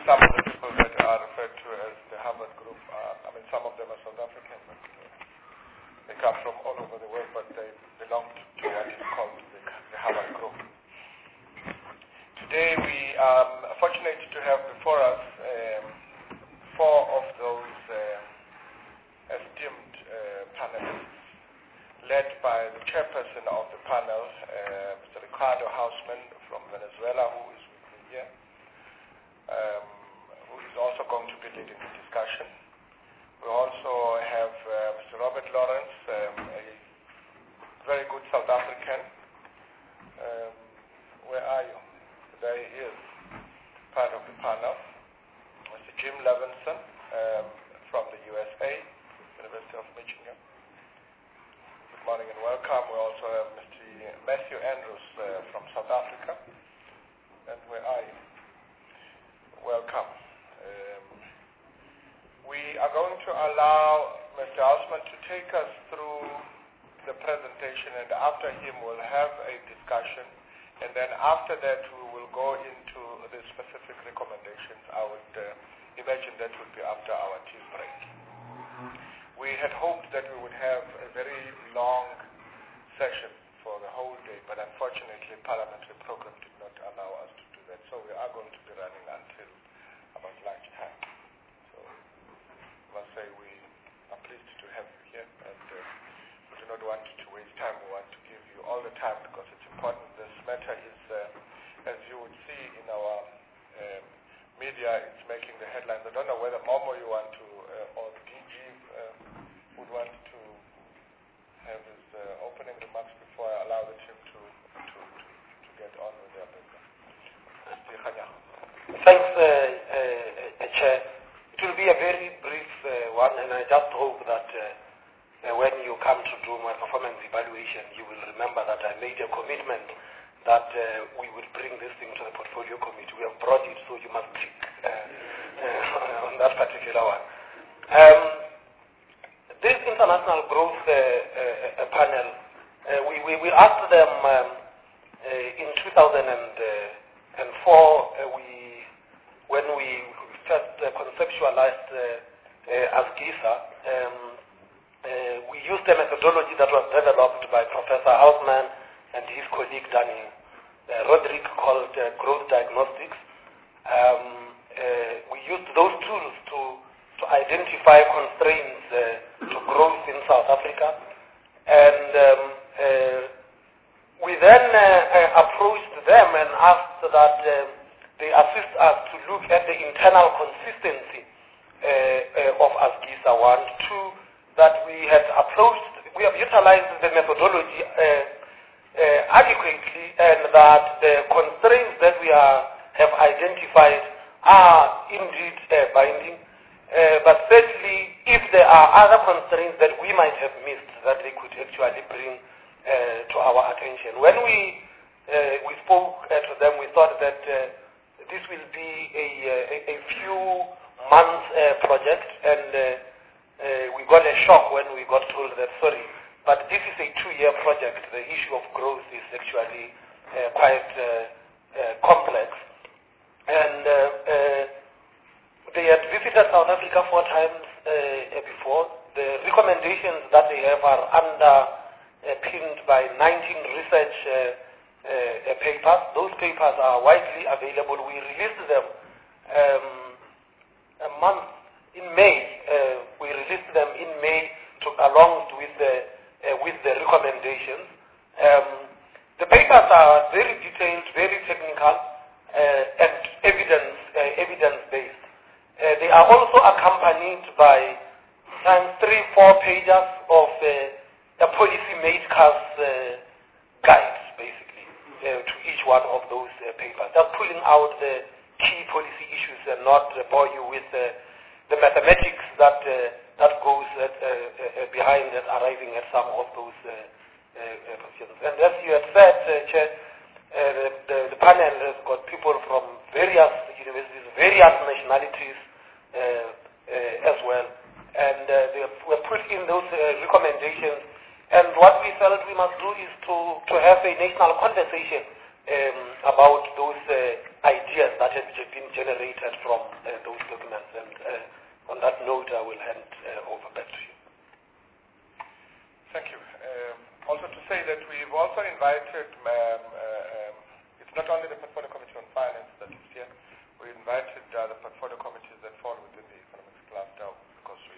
some of the people that are referred to as the Harvard Group, some of them are South African, but they come from all over the world, but they belong to what is called the Harvard Group. Today we are fortunate to have before us four of those esteemed panelists, led by the chairperson of the panel, Mr. Ricardo Hausmann from Venezuela, who is with me here, who is also going to be leading the discussion. We also have Mr. Robert Lawrence, a very good South African. Where are you? There he is, part of the panel. Mr. Jim Levinson from the USA, University of Michigan. Good morning and welcome. We also have Mr. Matthew Andrews from South Africa. And where are you? Welcome. We are going to allow Mr. Hausmann to take us through the presentation, and after him we'll have a discussion, and then after that we will go into the specific recommendations. I would imagine that would be after our tea break. We had hoped that we would have a very long session for the whole day, but unfortunately parliamentary program did not allow us to do that, so we are going to be running until about lunchtime. So I must say we are pleased to have you here, and we do not want to waste time. We want to give you all the time because it's important. This matter is, as you would see in our media, it's making the headlines. I don't know whether Momo you want to, or DG would want to have his opening remarks before I allow the team to get on with their business. Thanks, Chair. It will be a very brief one, and I just hope that when you come to do my performance evaluation, you will remember that I made a commitment that we will bring this thing to the portfolio committee. We have brought it, so you must click on that particular one. This international growth panel, we asked them in 2004 when we first conceptualized ASGISA. We used a methodology that was developed by Professor Hausmann and his colleague Danny Roderick called growth diagnostics. We used those tools to identify constraints to growth in South Africa, and we then approached them and asked that they assist us to look at the internal consistency of ASGISA 1, 2, that we have utilized the methodology adequately, and that the constraints that we have identified are indeed binding. But thirdly, if there are other constraints that we might have missed that they could actually bring to our attention. When we spoke to them, we thought that this will be a few months project, and we got a shock when we got told that, sorry, but this is a 2-year project. The issue of growth is actually quite complex. And they had visited South Africa 4 times before. The recommendations that they have are underpinned by 19 research papers. Those papers are widely available. We released them a month in May. We released them in May along with the recommendations. The papers are very detailed, very technical, and evidence-based. They are also accompanied by 3-4 pages of a policymaker's guide, basically, to each one of those papers. Just pulling out the key policy issues and not bore you with the mathematics that goes behind and arriving at some of those positions. And as you had said, Chair, the panel has got people from various universities, various nationalities as well, and they were put in those recommendations. And what we felt we must do is to have a national conversation about those ideas that have been generated from those documents. And on that note, I will hand over back to you. Thank you. Also to say that we've also invited, it's not only the Portfolio Committee on Finance that is here, we invited the portfolio committees that fall within the economics cluster because we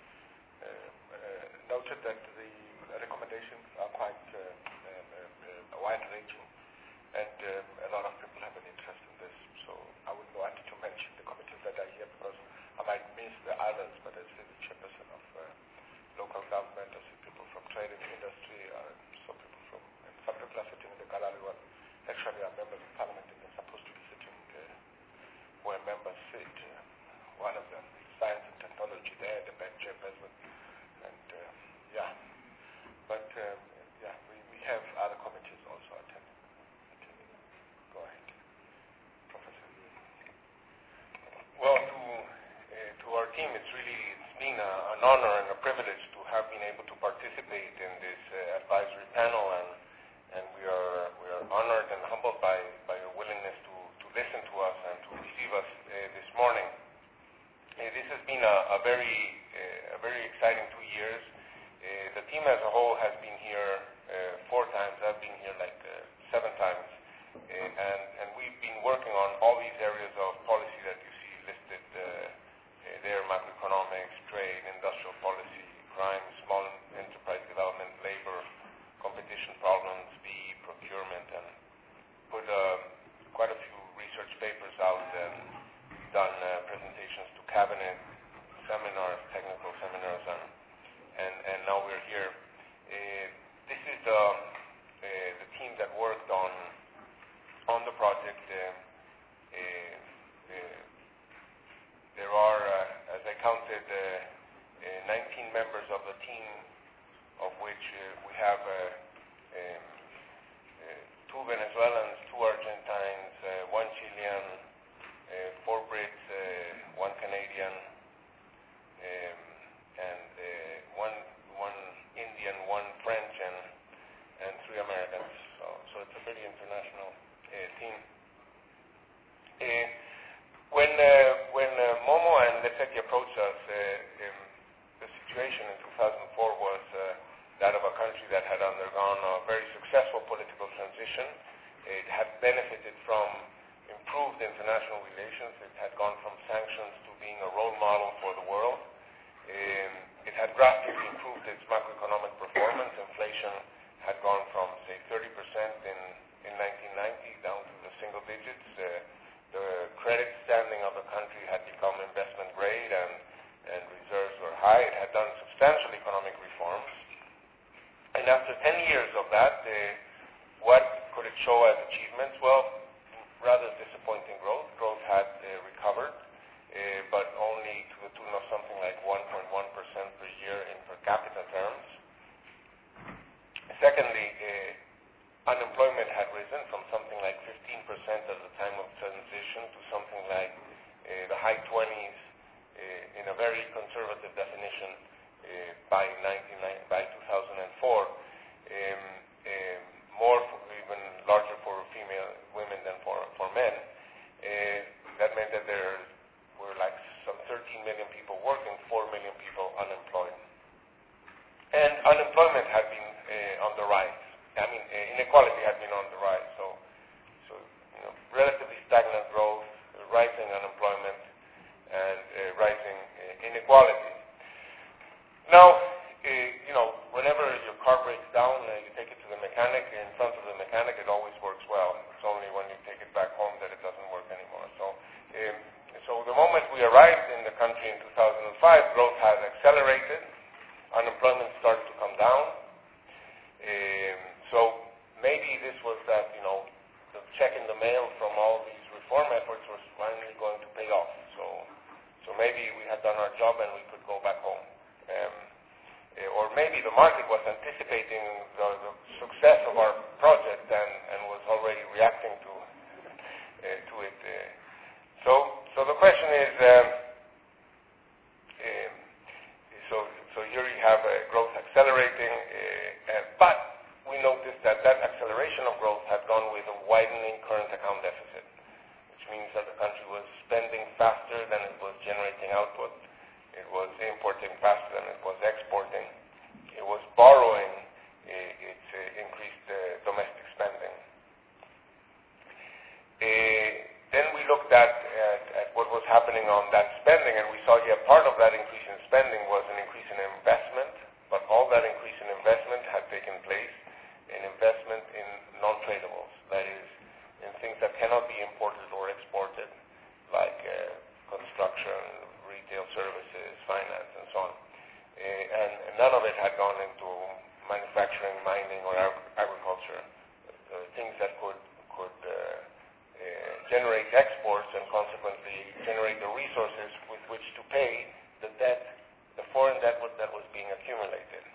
noted that the recommendations are quite wide-ranging and a lot of people have an interest in this. So I would want to mention the committees that are here because I might miss the others, but as the chairperson of local government, I see people from trade and industry, some people from, and some people are sitting in the gallery. Well, actually are members of parliament and they're supposed to be sitting where members sit. One of them is science and technology there, the bank chairperson. And yeah, but yeah, we have other committees also attending. Go ahead, Professor. Well, to our team, it's been an honor and a privilege to have been able to participate in this advisory panel, and we are honored and humbled by your willingness to listen to us and to receive us this morning. This has been a very exciting 2 years. The team as a whole has been here 4 times. I've been here like 7 times, and we've been working on all these areas of policy that you see listed there: macroeconomics, trade, industrial policy, crime, small enterprise development, labor, competition problems, BE, procurement, and put quite a few research papers out and done presentations to cabinet, seminars, technical seminars, and now we're here. This is the team that worked on the project. There are, as I counted, 19 members of the team, of which we have 2 Venezuelans, 2 Argentines, 1 Chilean, 4 Brits, 1 Canadian, and 1 Indian, 1 French, and 3 Americans. So it's a pretty international team. When Momo and Lefeki approached us, the situation in 2004 was that of a country that had undergone a very successful political transition. It had benefited from improved international relations. It had gone from sanctions to being a role model for the world. It had drastically improved its macroeconomic performance. Inflation had gone from, say, 30% in 1990 down to the single digits. The credit standing of the country had become investment grade and reserves were high. It had done substantial economic reforms. And after 10 years of that, what could it show as achievements? Well, rather disappointing growth. Growth had recovered, but only to the tune of something like 1.1% per year in per capita terms. Secondly, unemployment had risen from something like 15% at the time of transition to something like the high 20s in a very conservative definition by 2004. More, even larger for female women than for men. That meant that there were like some 13 million people working, 4 million people unemployed. And unemployment had been on the rise. I mean, inequality had been on the rise. So relatively stagnant growth, rising unemployment, and rising inequality. Now, whenever your car breaks down, you take it to the mechanic. In front of the mechanic, it always works well. It's only when you take it back home that it doesn't work anymore. So the moment we arrived in the country in 2005, growth has accelerated. Unemployment started to come down. So maybe this was that, the check in the mail from all these reform efforts was finally going to pay off. So maybe we had done our job and we could go back home. Or maybe the market was anticipating the success of our project and was already reacting to it. So the question is, so here you have growth accelerating, but we noticed that acceleration of growth had gone with a widening current account deficit, which means that the exports and consequently generate the resources with which to pay the debt, the foreign debt that was being accumulated.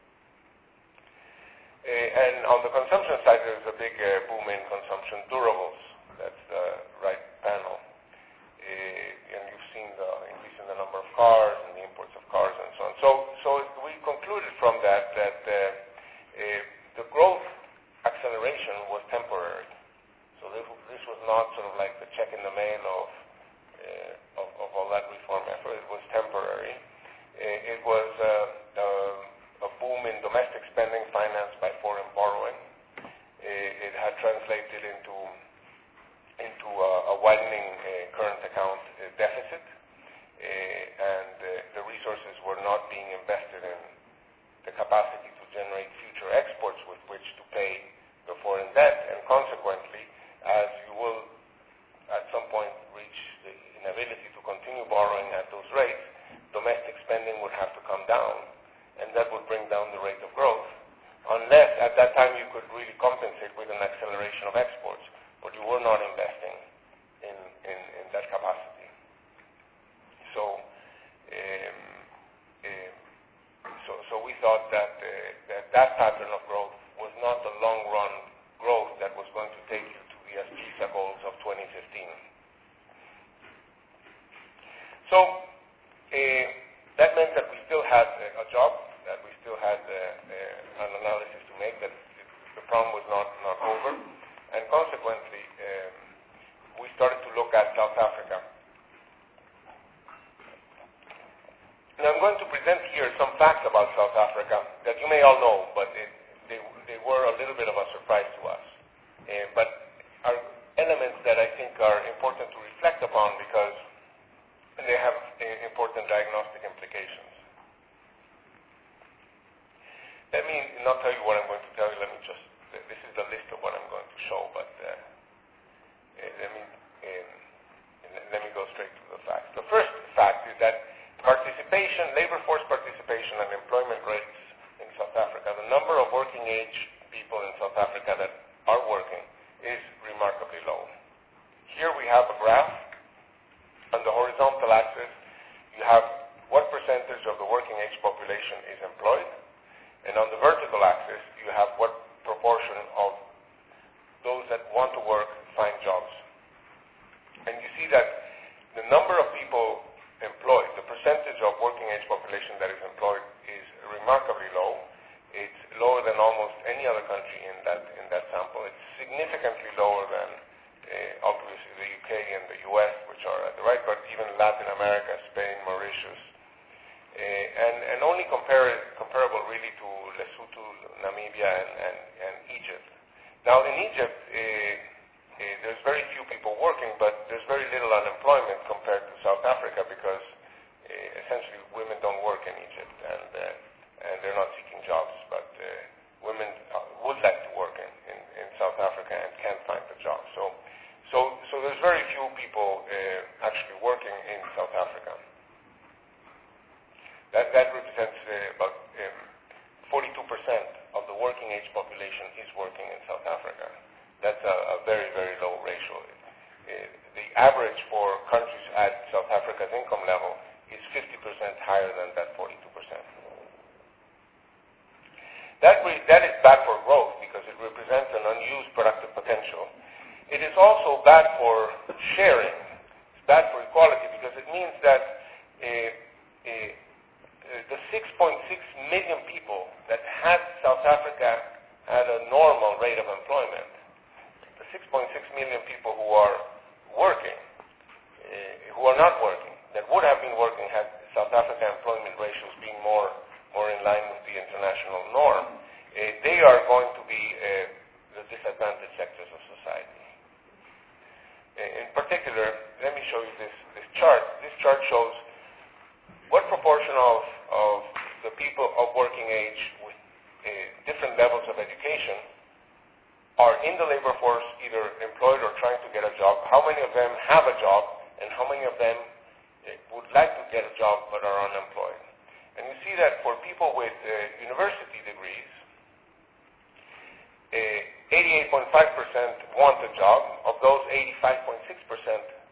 And on the consumption side, there's a big boom in consumption durables. That's the right panel. And you've seen the increase in the number of cars and the imports of cars and so on. So we concluded from that the growth acceleration was temporary. So this was not sort of like the check in the mail of all that reform effort. It was temporary. It was a boom in domestic spending financed by foreign borrowing. It had translated into a widening current account deficit, and the resources were not being invested in the capacity to generate future exports with which to pay the foreign debt, and consequently, as you will at some point reach the inability to continue borrowing at those rates, domestic spending would have to come down, and that would bring down the rate of growth, unless at that time you could really compensate with an acceleration of exports, but you were not investing in that capacity. So we thought that that pattern of growth was not the long-run growth that was going to take you to the SGSA goals of 2015. So that meant that we still had a job, that we still had an analysis to make, that the problem was not over, and consequently we started to look at South Africa. Now I'm going to present here some facts about South Africa that you may all know, but they were a little bit of a surprise to us. But are elements that I think are important to reflect upon because they have important diagnostic implications. Let me not tell you what I'm going to tell you. This is the list of what I'm going to show, but let me go straight to the facts. The first fact is that labor force participation and employment rates in South Africa, the number of working age people in South Africa that are working is remarkably low. Here we have a graph. On the horizontal axis, you have what percentage of the working age population is employed, and on the vertical axis, you have what proportion of those that want to work find jobs. And you see that the number of people employed, the percentage of working age population that is employed is remarkably low. It's lower than almost any other country in that sample. It's significantly lower than obviously the UK and the US, which are at the right, but even Latin America, Spain, Mauritius, and only comparable really to Lesotho, Namibia, and Egypt. Now in Egypt, there's very few people working, but there's very little unemployment compared to South Africa because essentially women don't work in Egypt and they're not seeking jobs, but women would like to work in South Africa and can't find a job. So there's very few people actually working in South Africa. That represents about 42% of the working age population is working in South Africa. That's a very, very low ratio. The average for countries at South Africa's income level is 50% higher than that 42%. That is bad for growth because it represents an unused productive potential. It is also bad for sharing. It's bad for equality because it means that the 6.6 million people that had South Africa at a normal rate of employment, the 6.6 million people who are working, who are not working, that would have been working had South Africa employment ratios been more in line with the international norm, they are going to be the disadvantaged sectors of society. In particular, let me show you this chart. This chart shows what proportion of the people of working age with different levels of education are in the labor force, either employed or trying to get a job, how many of them have a job, and how many of them would like to get a job but are unemployed. And you see that for people with university degrees, 88.5% want a job. Of those, 85.6%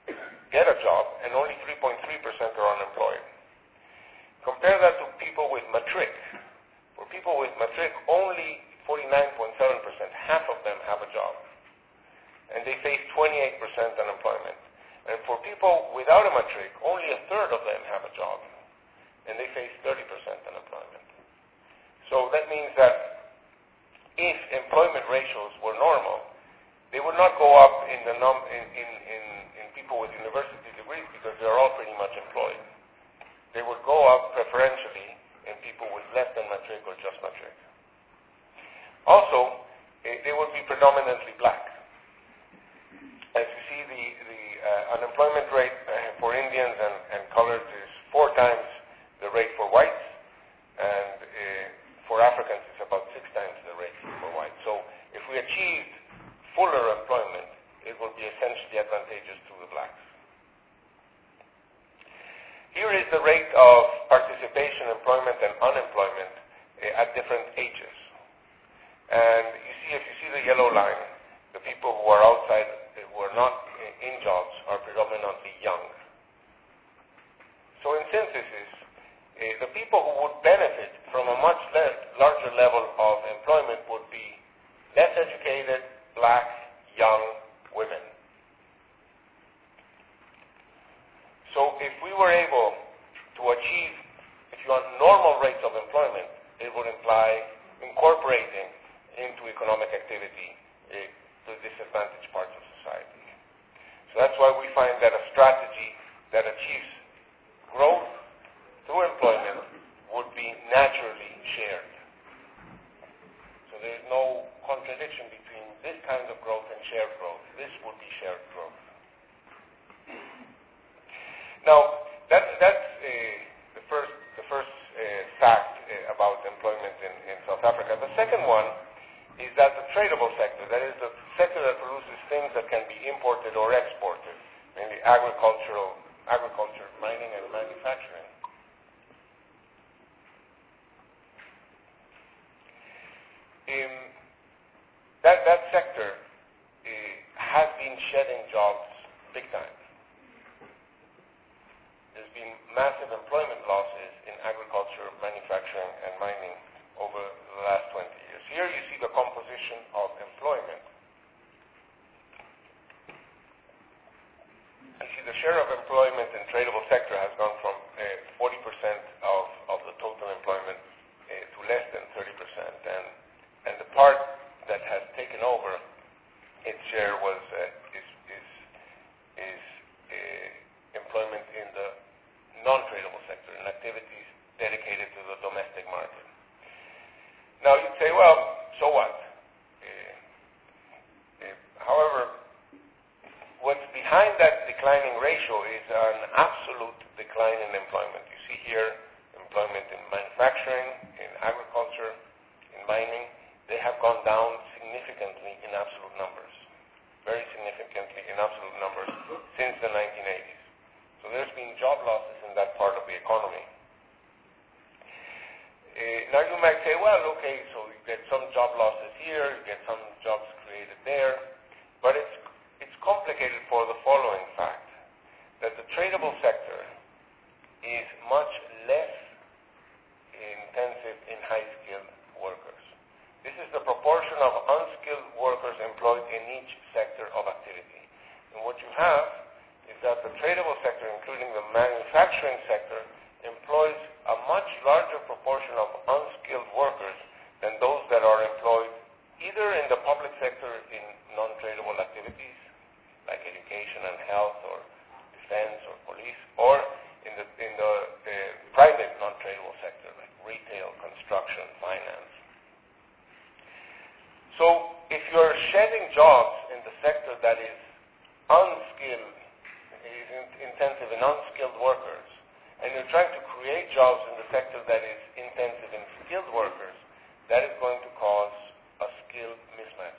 get a job, and only 3.3% are unemployed. Compare that to people with matric. For people with matric, only 49.7%, half of them have a job, and they face 28% unemployment. And for people without a matric, only a third of them have a job, and they face 30% unemployment. So that means that if employment ratios were normal, they would not go up in the in people with university degrees because they're all pretty much employed. They would go up preferentially in people with less than matric or just matric. Also, they would be predominantly black. As you see, the unemployment rate for Indians and coloreds is 4 times the rate for whites, and for Africans it's about 6 times the rate for whites. So if we achieved fuller employment, it would be essentially advantageous to the blacks. Here is the rate of participation, employment, and unemployment at different ages. And if you see the yellow line, the people who are outside, who are not in jobs, are predominantly young. So in synthesis, the people who would benefit from a much larger level of employment would be less educated, black, young women. So if we were able to achieve, if you want normal rates of employment, it would imply incorporating into economic activity the disadvantaged parts of society. So that's why we find that a strategy that achieves growth through employment would be naturally shared. So there is no contradiction between this kind of growth and shared growth. This would be shared growth. Now, that's the first fact about employment in South Africa. The second one is that the tradable sector, that is the sector that produces things that can be imported or exported, mainly agriculture, mining, and manufacturing. That sector has been shedding jobs big time. There's been massive employment losses in agriculture, manufacturing, and mining over the last 20 years. Here you see the composition of employment. You see the share of employment in tradable sector has gone from 40% of the total employment to less than 30%. And the part that has taken over its share is employment in the non-tradable sector, in activities dedicated to the domestic market. Now you'd say, well, so what? However, what's behind that declining ratio is an absolute decline in employment. You see here employment in manufacturing, in agriculture, in mining. They have gone down significantly in absolute numbers, very significantly in absolute numbers since the 1980s. So there's been job losses in that part of the economy. Now you might say, well, okay, so you get some job losses here, you get some jobs created there, but it's complicated for the following fact, that the tradable sector is much less intensive in high-skilled workers. This is the proportion of unskilled workers employed in each sector of activity. And what you have is that the tradable sector, including the manufacturing sector, employs a much larger proportion of unskilled workers than those that are employed either in the public sector in non-tradable activities, like education and health or defense or police, or in the private non-tradable sector, like retail, construction, finance. So if you're shedding jobs in the sector that is unskilled, is intensive in unskilled workers, and you're trying to create jobs in the sector that is intensive in skilled workers, that is going to cause a skill mismatch.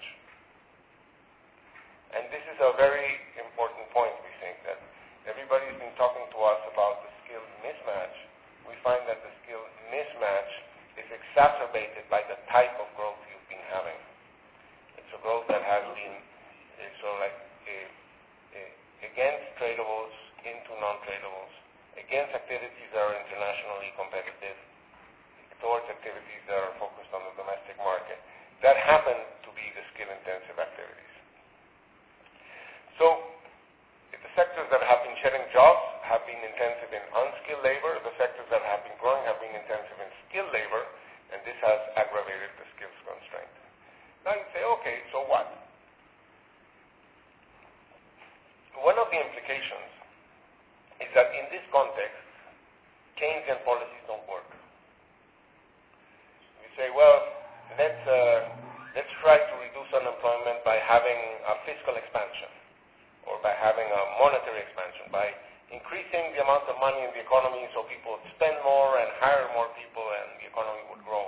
And this is a very important point, we think, that everybody's been talking to us about the skill mismatch. We find that the skill mismatch is exacerbated by the type of growth you've been having. It's a growth that has been against tradables into non-tradables, against activities that are internationally competitive, towards activities that are focused on the domestic market, that happen to be the skill-intensive activities. So, the sectors that have been shedding jobs have been intensive in unskilled labor. The sectors that have been growing have been intensive in skilled labor, and this has aggravated the skills constraint. Now you say, okay, so what? One of the implications is that in this context, Keynesian policies don't work. We say, well, let's try to reduce unemployment by having a fiscal expansion, or by having a monetary expansion, by increasing the amount of money in the economy so people would spend more and hire more people and the economy would grow.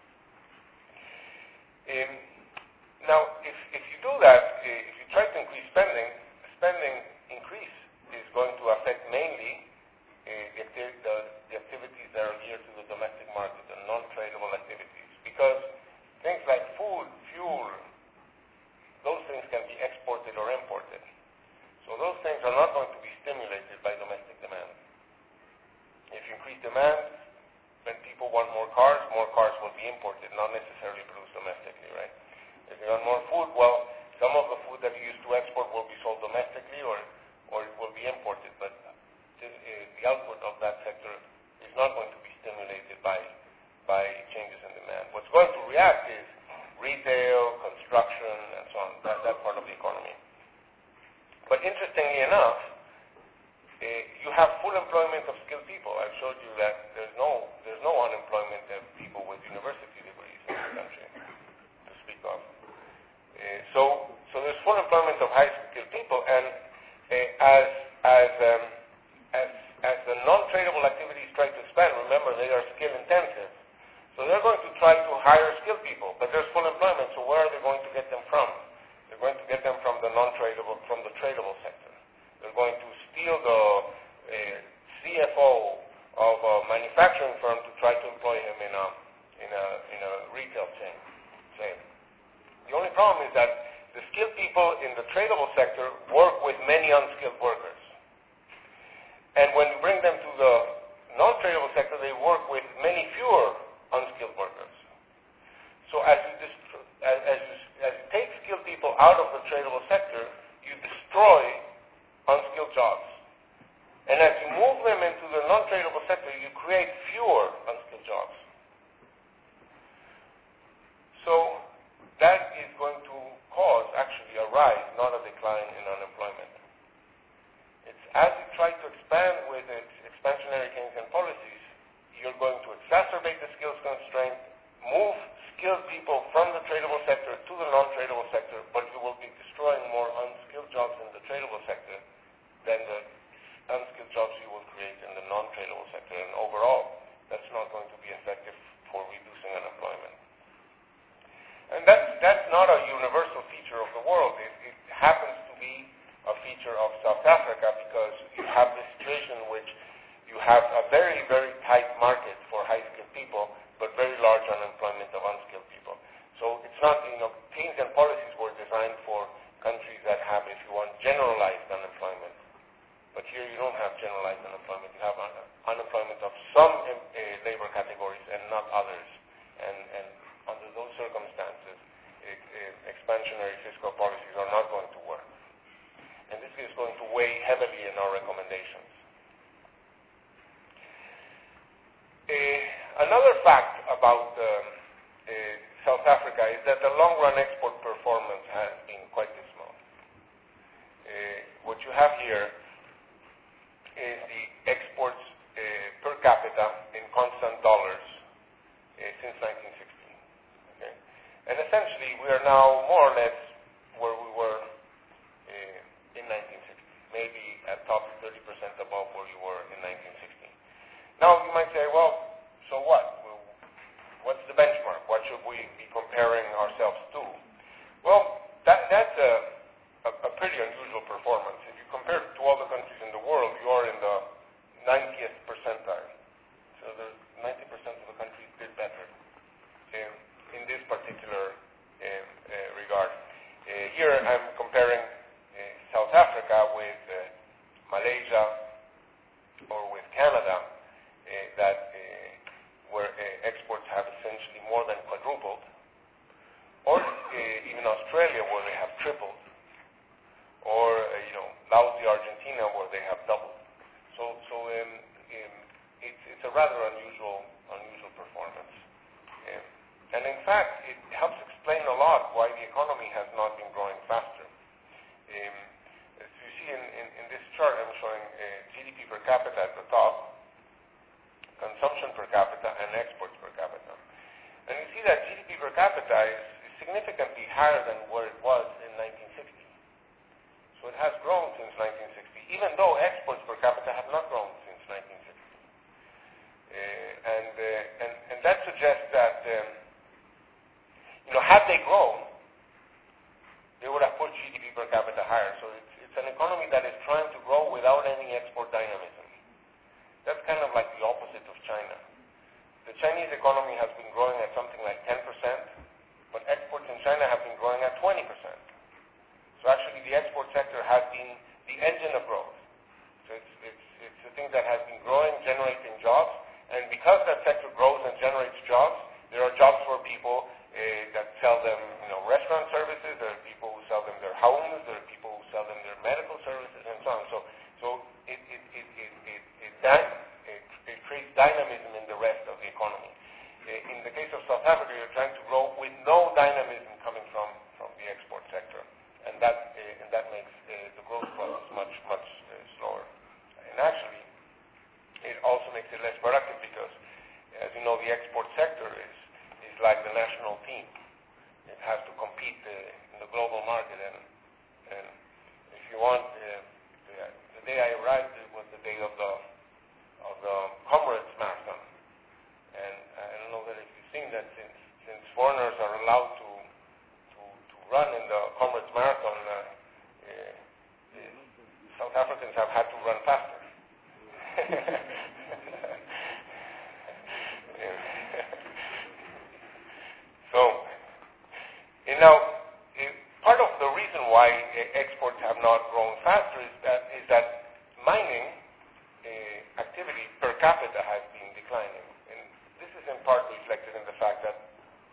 Now, if you do that, if you try to increase spending, spending increase is going to affect mainly the activities that are geared to the domestic market, the non-tradable activities, because things like food, fuel, those things can be exported or imported. So those things are not going to be stimulated by domestic demand. If you increase demand, when people want more cars will be imported, not necessarily produced domestically, right? If you want more food, well, some of the food that you used to export will be sold domestically or it will be imported, but the output of that sector is not going to be stimulated by changes in demand. What's going to react is retail, construction, and so on, that part of the economy. But interestingly enough, you have full employment of skilled people. I've showed you that there's no unemployment of people with university degrees in the country to speak of. So there's full employment of high skilled people, and as the non-tradable activities try to expand, remember they are skill intensive. So they're going to try to hire skilled people, but there's full employment. So where are they going to get them from? They're going to get them from the non-tradable, from the tradable sector. They're going to steal the CFO of a manufacturing firm to try to employ him in a retail chain. The only problem is that the skilled people in the tradable sector work with many unskilled workers. And when you bring them to the non-tradable sector, they work with many fewer unskilled workers. So as you take skilled people out of the tradable sector, you destroy unskilled jobs. And as you move them into the non-tradable sector, you create fewer unskilled jobs. So that is going to cause actually a rise, not a decline in unemployment. It's as you try to expand with expansionary Keynesian policies, you're going to exacerbate the skills constraint, move skilled people from the tradable sector to the non-tradable sector, but you will be destroying more unskilled jobs in the tradable sector than the unskilled jobs you will create in the non-tradable sector. And overall, that's not going to be effective for reducing unemployment. And that's not a universal feature of the world. It happens to be a feature of South Africa because you have this situation in which you have a very, very tight market for high-skilled people, but very large unemployment of unskilled people. So it's not, Keynesian policies were designed for countries that have, if you want, generalized unemployment. But here you don't have generalized unemployment. You have unemployment of some labor categories and not others. And under those circumstances, expansionary fiscal policies are not going to work. And this is going to weigh heavily in our recommendations. Another fact about South Africa is that the long-run export performance has been quite dismal. What you have here is the exports per capita in constant dollars since 1960. Okay? And essentially, we are now more or less where we were in 1960, maybe at top 30% above where you were in 1960. Now, you might say, well, so what? What's the benchmark? What should we be comparing ourselves to? Well, that's a pretty unusual performance. If you compare it to all the countries in the world, you are in the 90th percentile. So the 90% of the countries did better in this particular regard. Here I'm comparing South Africa with Malaysia, Canada, where exports have essentially more than quadrupled, or even Australia, where they have tripled, or lousy Argentina, where they have doubled. It's a rather unusual performance. And in fact, it helps explain a lot why the economy has not been growing faster. As you see in this chart, I'm showing GDP per capita at the top, consumption per capita, and exports per capita. And you see that GDP per capita is significantly higher than where it was in 1960. So it has grown since 1960, even though exports per capita have not grown since 1960. And that suggests that, had they grown, they would have put GDP per capita higher. So it's an economy that is trying to grow without any export dynamism. That's kind of like the opposite of China. The Chinese economy has been growing at something like 10%, but exports in China have been growing at 20%. So actually the export sector has been the engine of growth. So it's the thing that has been growing, generating jobs, and because that sector grows and generates jobs, there are jobs for people that sell them restaurant services, there are people who sell them their homes, there are people who sell them their medical services, and so on. So it creates dynamism in the rest of the economy. In the case of South Africa, you're trying to grow with no dynamism coming from the export sector, and that makes the growth process much slower. And actually, it also makes it less productive because, as you know, the export sector is like the national team. It has to compete in the global market, and if you want, the day I arrived, it was the day of the Comrades Marathon, and I don't know that if you've seen that since foreigners are allowed to run in the Comrades Marathon, South Africans have had to run faster. Part of the reason why exports have not grown faster is that mining activity per capita has been declining. And this is in part reflected in the fact that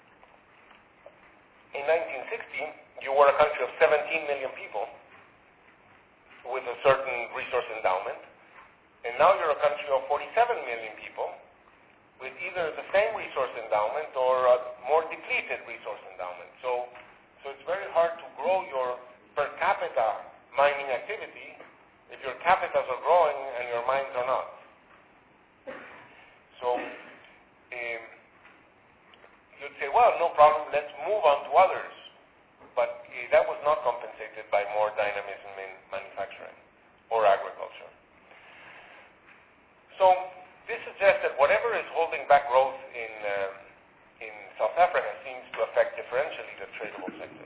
in 1960, you were a country of 17 million people with a certain resource endowment, and now you're a country of 47 million people with either the same resource endowment or a more depleted resource endowment. So it's very hard to grow your per capita mining activity if your capitas are growing and your mines are not. So you'd say, well, no problem, let's move on to others. But that was not compensated by more dynamism in manufacturing or agriculture. So this suggests that whatever is holding back growth in South Africa seems to affect differentially the tradable sector.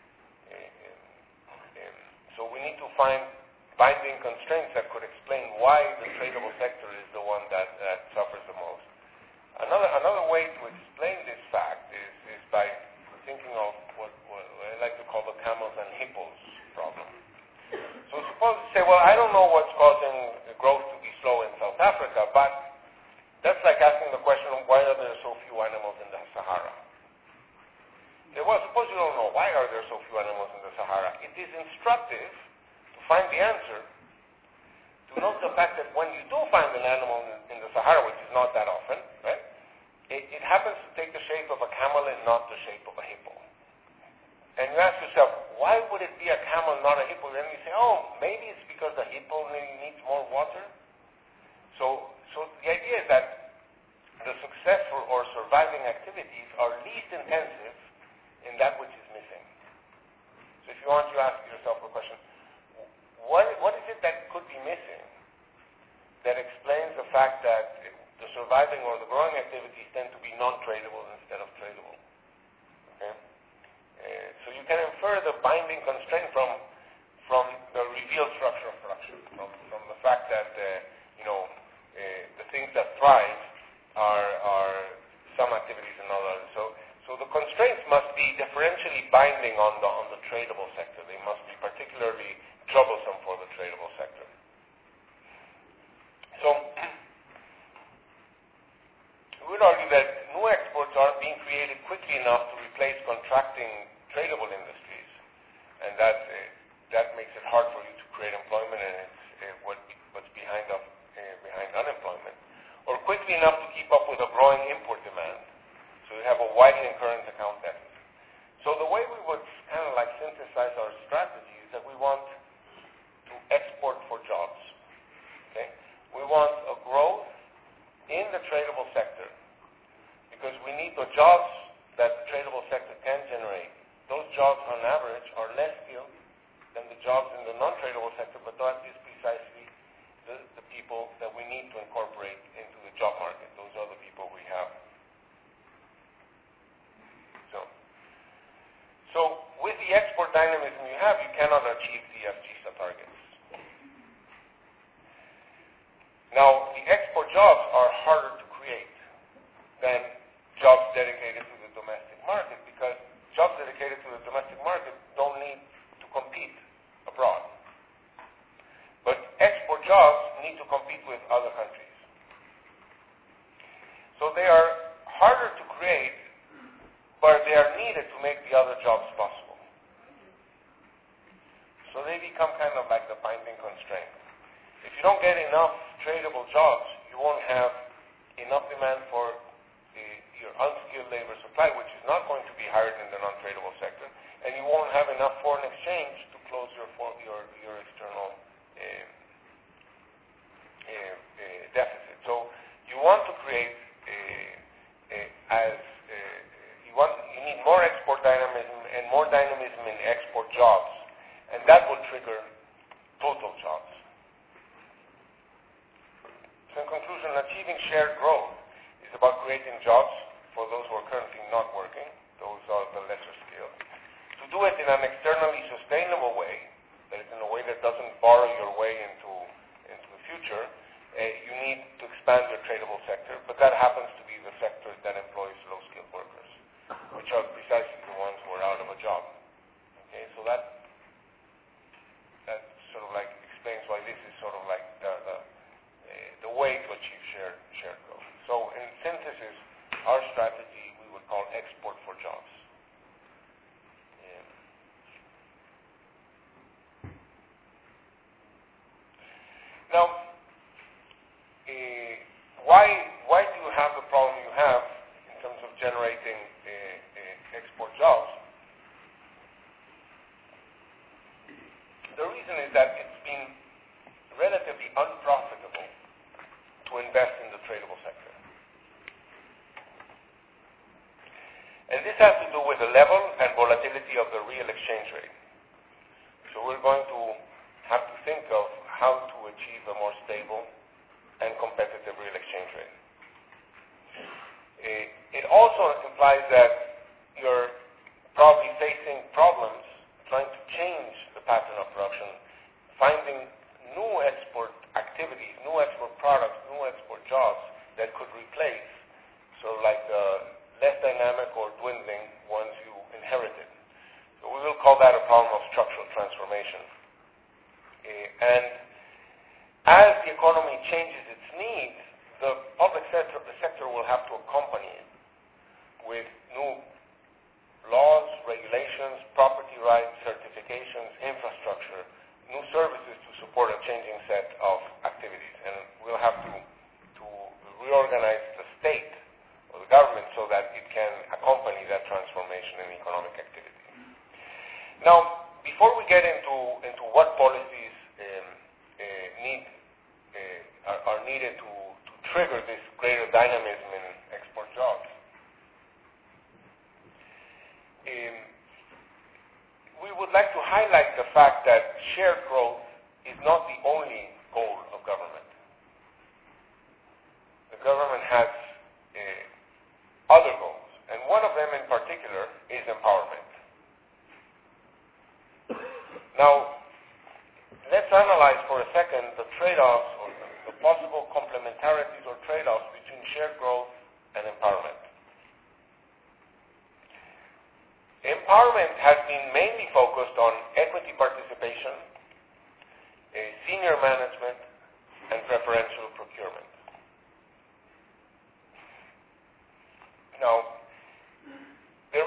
So we need to find binding constraints that could explain why the tradable sector is the one that suffers the most. Another way to explain this fact is by thinking of what I like to call the camels and hippos problem. So suppose you say, well, I don't know what's causing growth to be slow in South Africa, but that's like asking the question of why are there so few animals in the Sahara? Well, suppose you don't know why are there so few animals in the Sahara. It is instructive to find the answer, to note the fact that when you do find an animal in the Sahara, which is not that often, right, it happens to take the shape of a camel and not the shape of a hippo. And you ask yourself, why would it be a camel, not a hippo? Then you say, oh, maybe it's because the hippo needs more water. So the idea is that the successful or surviving activities are least intensive in that which is missing. So if you want to ask yourself the question, what is it that could be missing that explains the fact that the surviving or the growing activities tend to be non-tradable instead of tradable? Okay? So you can infer the binding constraint from the revealed structure of production, from the fact that the things that thrive are some activities and others. So the constraints must be differentially binding on the tradable sector. They must be particularly troublesome for the tradable sector. So enough to replace contracting tradable industries, and that makes it hard for you to create employment, and it's what's behind unemployment, or quickly enough to keep up with a growing import demand. So you have a widening current account deficit. So the way we would kind of like synthesize our strategy is that we want to export for jobs. Okay? We want a growth in the tradable sector, because we need the jobs that the tradable sector can generate. Those jobs, on average, are less skilled than the jobs in the non-tradable sector, but that is precisely the people that we need to incorporate into the job market. Those are the people we have. So with the export dynamism you have, you cannot achieve the FGSA targets. Now, the export jobs are harder to create than jobs dedicated to the domestic market, because jobs dedicated to the domestic market don't need to compete abroad. But export jobs need to compete with other countries. So they are harder to create, but they are needed to make the other jobs possible. So they become kind of like the binding constraint. If you don't get enough tradable jobs, you won't have enough demand for your unskilled labor supply, which is not going to be higher than the non-tradable sector, and you won't have enough foreign exchange to close your external deficit. So you want to create you need more export dynamism and more dynamism in export jobs, and that will trigger total jobs. So in conclusion, achieving shared growth is about creating jobs for those who are currently not working. Those are the lesser skilled. To do it in an externally sustainable way, that is in a way that doesn't borrow your way into the future, you need to expand your tradable sector, but that happens to be the sector that employs low-skilled workers, which are precisely the ones who are out of a job. Okay, so that sort of like explains why this is sort of like the way to achieve shared growth. So in synthesis, our strategy we would call export for jobs. Now, why do you have the problem you have in terms of generating export jobs? The reason is that it's been relatively unprofitable to invest in the tradable sector. And this has to do with the level and volatility of the real exchange rate. So we're going to have to think of how to achieve a more stable and competitive real exchange rate. It also implies that you're probably facing problems trying to change the pattern of production, finding new export activities, new export products, new export jobs that could replace sort of like the less dynamic or dwindling ones you inherited. So we will call that a problem of structural transformation. And as the economy changes its needs, the public sector will have to accompany it with new laws, regulations, property rights, certifications, infrastructure, new services to support a changing set of activities. And we'll have to reorganize the state or the government so that it can accompany that transformation in economic activity. Now, before we get into what policies are needed to trigger this greater dynamism in export jobs, we would like to highlight the fact that shared growth is not the only goal of government. The government has other goals, and one of them in particular is empowerment. Now, let's analyze for a second the trade-offs or the possible complementarities or trade-offs between shared growth and empowerment. Empowerment has been mainly focused on equity participation, senior management, and preferential procurement. Now, there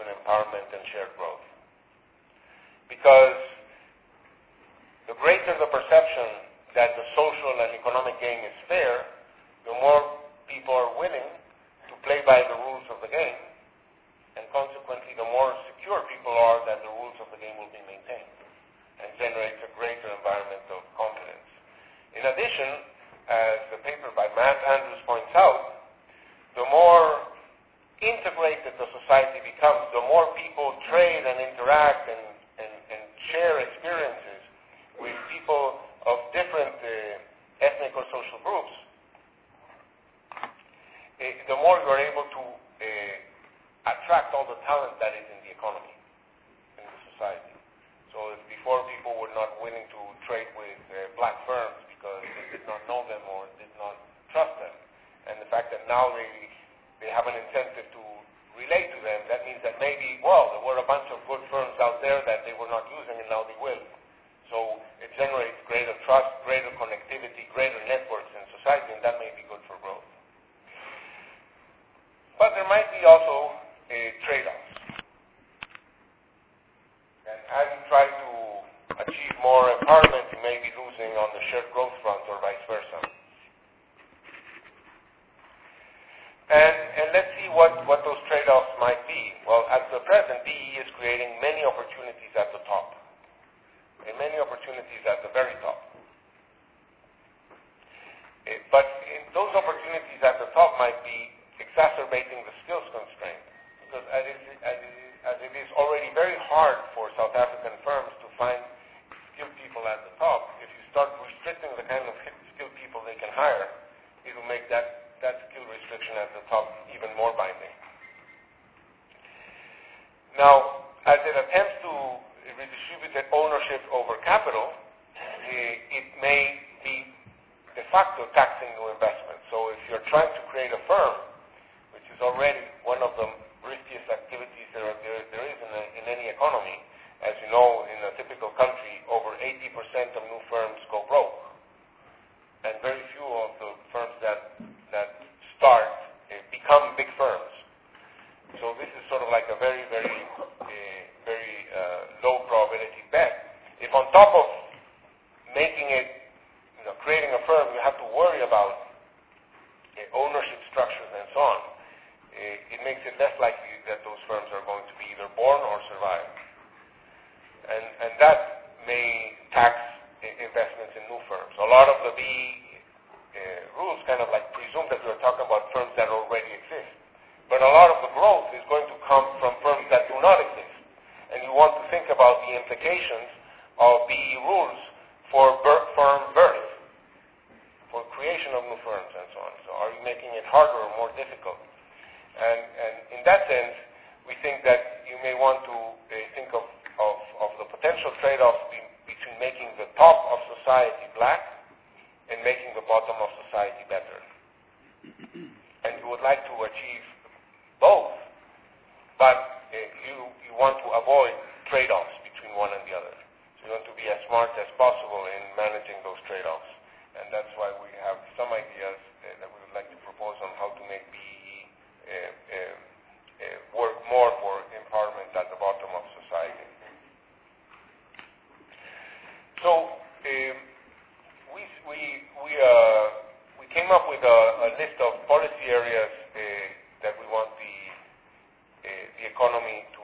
empowerment and shared growth. Because the greater the perception that the social and economic game is fair, the more people are willing to play by the rules of the game, and consequently the more secure people are that the rules of the game will be maintained, and generates a greater environment of confidence. In addition, as the paper by Matt Andrews points out, the more integrated the society becomes, the more people trade and interact and share experiences with people of different ethnic or social groups, the more you are able to attract all the talent that is in the economy, in the society. So if before people were not willing to trade with black firms because they did not know them or did not trust them, and the fact that now they have an incentive to relate to them, that means that maybe, well, there were a bunch of good firms out there that they were not using and now they will. So it generates greater trust, greater connectivity, greater networks in society, and that may be good for growth. But there might be also trade-offs. And as you try to achieve more empowerment, you may be losing on the shared growth front or vice versa. And let's see what those trade-offs might be. Well, at the present, BE is creating many opportunities at the top, and many opportunities at the very top. But those opportunities at the top might be exacerbating the skills constraint, because as it is already very hard for South African firms to find skilled people at the top, if you start restricting the kind of skilled people they can hire, it will make that skill restriction at the top even more binding. Now, as it attempts to redistribute ownership over capital, it may be de facto taxing new investments. So if you're trying to create a firm, which is already one of the riskiest activities there is in any economy, as you know, in a typical country, over 80% of new firms go broke. And very few of the firms that start become big firms. So this is sort of like a very, very low probability bet. If on top of making it, creating a firm, you have to worry about ownership structures and so on, it makes it less likely that those firms are going to be either born or survive. And that may tax investments in new firms. A lot of the rules kind of like presume that we're talking about firms that already exist. But a lot of the growth is going to come from firms that do not exist. And you want to think about the implications of BE rules for firm birth, for creation of new firms and so on. So are you making it harder or more difficult? And in that sense, we think that you may want to think of the potential trade-offs between making the top of society black and making the bottom of society better. And you would like to achieve both, but you want to avoid trade-offs between one and the other. So you want to be as smart as possible in managing those trade-offs. And that's why we have some ideas that we would like to propose on how to make BE work more for empowerment at the bottom of society. So we came up with a list of policy areas that we want the economy to,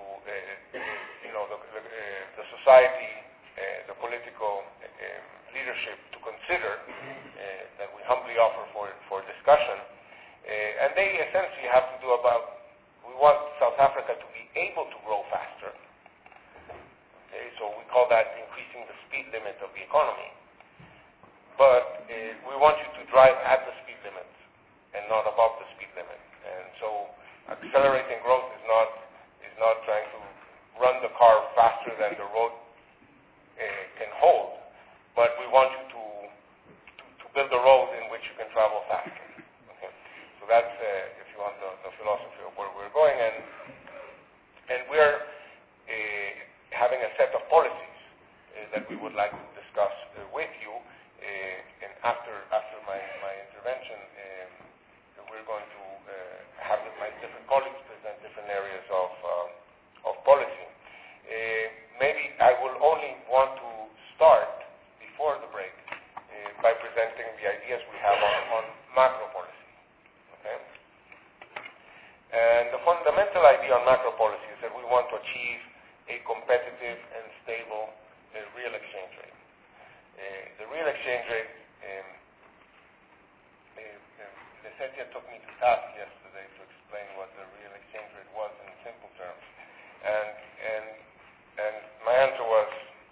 the society, the political leadership to consider, that we humbly offer for discussion. And they essentially have to do about, we want South Africa to be able to grow faster. Okay, so we call that increasing the speed limit of the economy. But we want you to drive at the speed limit and not above the speed limit. And so accelerating growth is not trying to run the car faster than the road can hold, but we want you to build a road in which you can travel faster. Okay? So that's, if you want, the philosophy of where we're going. And we're having a set of policies that we would like to discuss with you. And after my intervention, we're going to have my different colleagues present different areas of policy is that we want to achieve a competitive and stable real exchange rate. The real exchange rate, Lesetia took me to task yesterday to explain what the real exchange rate was in simple terms. And my answer was,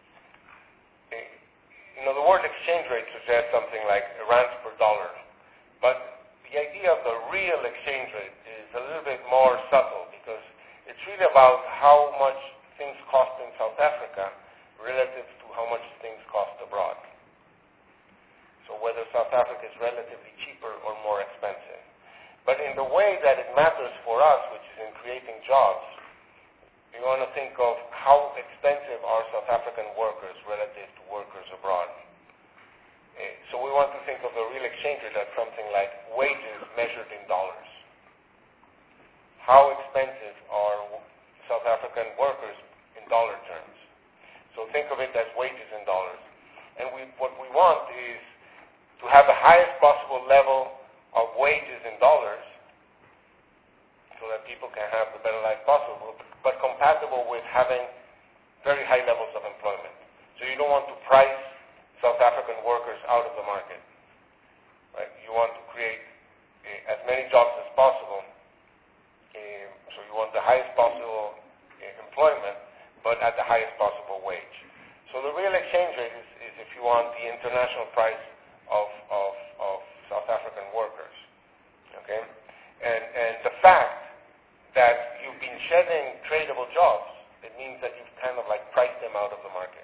the word exchange rate suggests something like rands per dollar. But the idea of the real exchange rate is a little bit more subtle because it's really about how much things cost in South Africa relative to how much things cost abroad. So whether South Africa is relatively cheaper or more expensive. But in the way that it matters for us, which is in creating jobs, you want to think of how expensive are South African workers relative to workers abroad. So we want to think of the real exchange rate as something like wages measured in dollars. How expensive are South African workers in dollar terms? So think of it as wages in dollars. And what we want is to have the highest possible level of wages in dollars so that people can have the better life possible, but compatible with having very high levels of employment. So you don't want to price South African workers out of the market. Right? You want to create as many jobs as possible. So you want the highest possible employment, but at the highest possible wage. So the real exchange rate is if you want, the international price of South African workers. Okay? And the fact that you've been shedding tradable jobs, it means that you've kind of like priced them out of the market.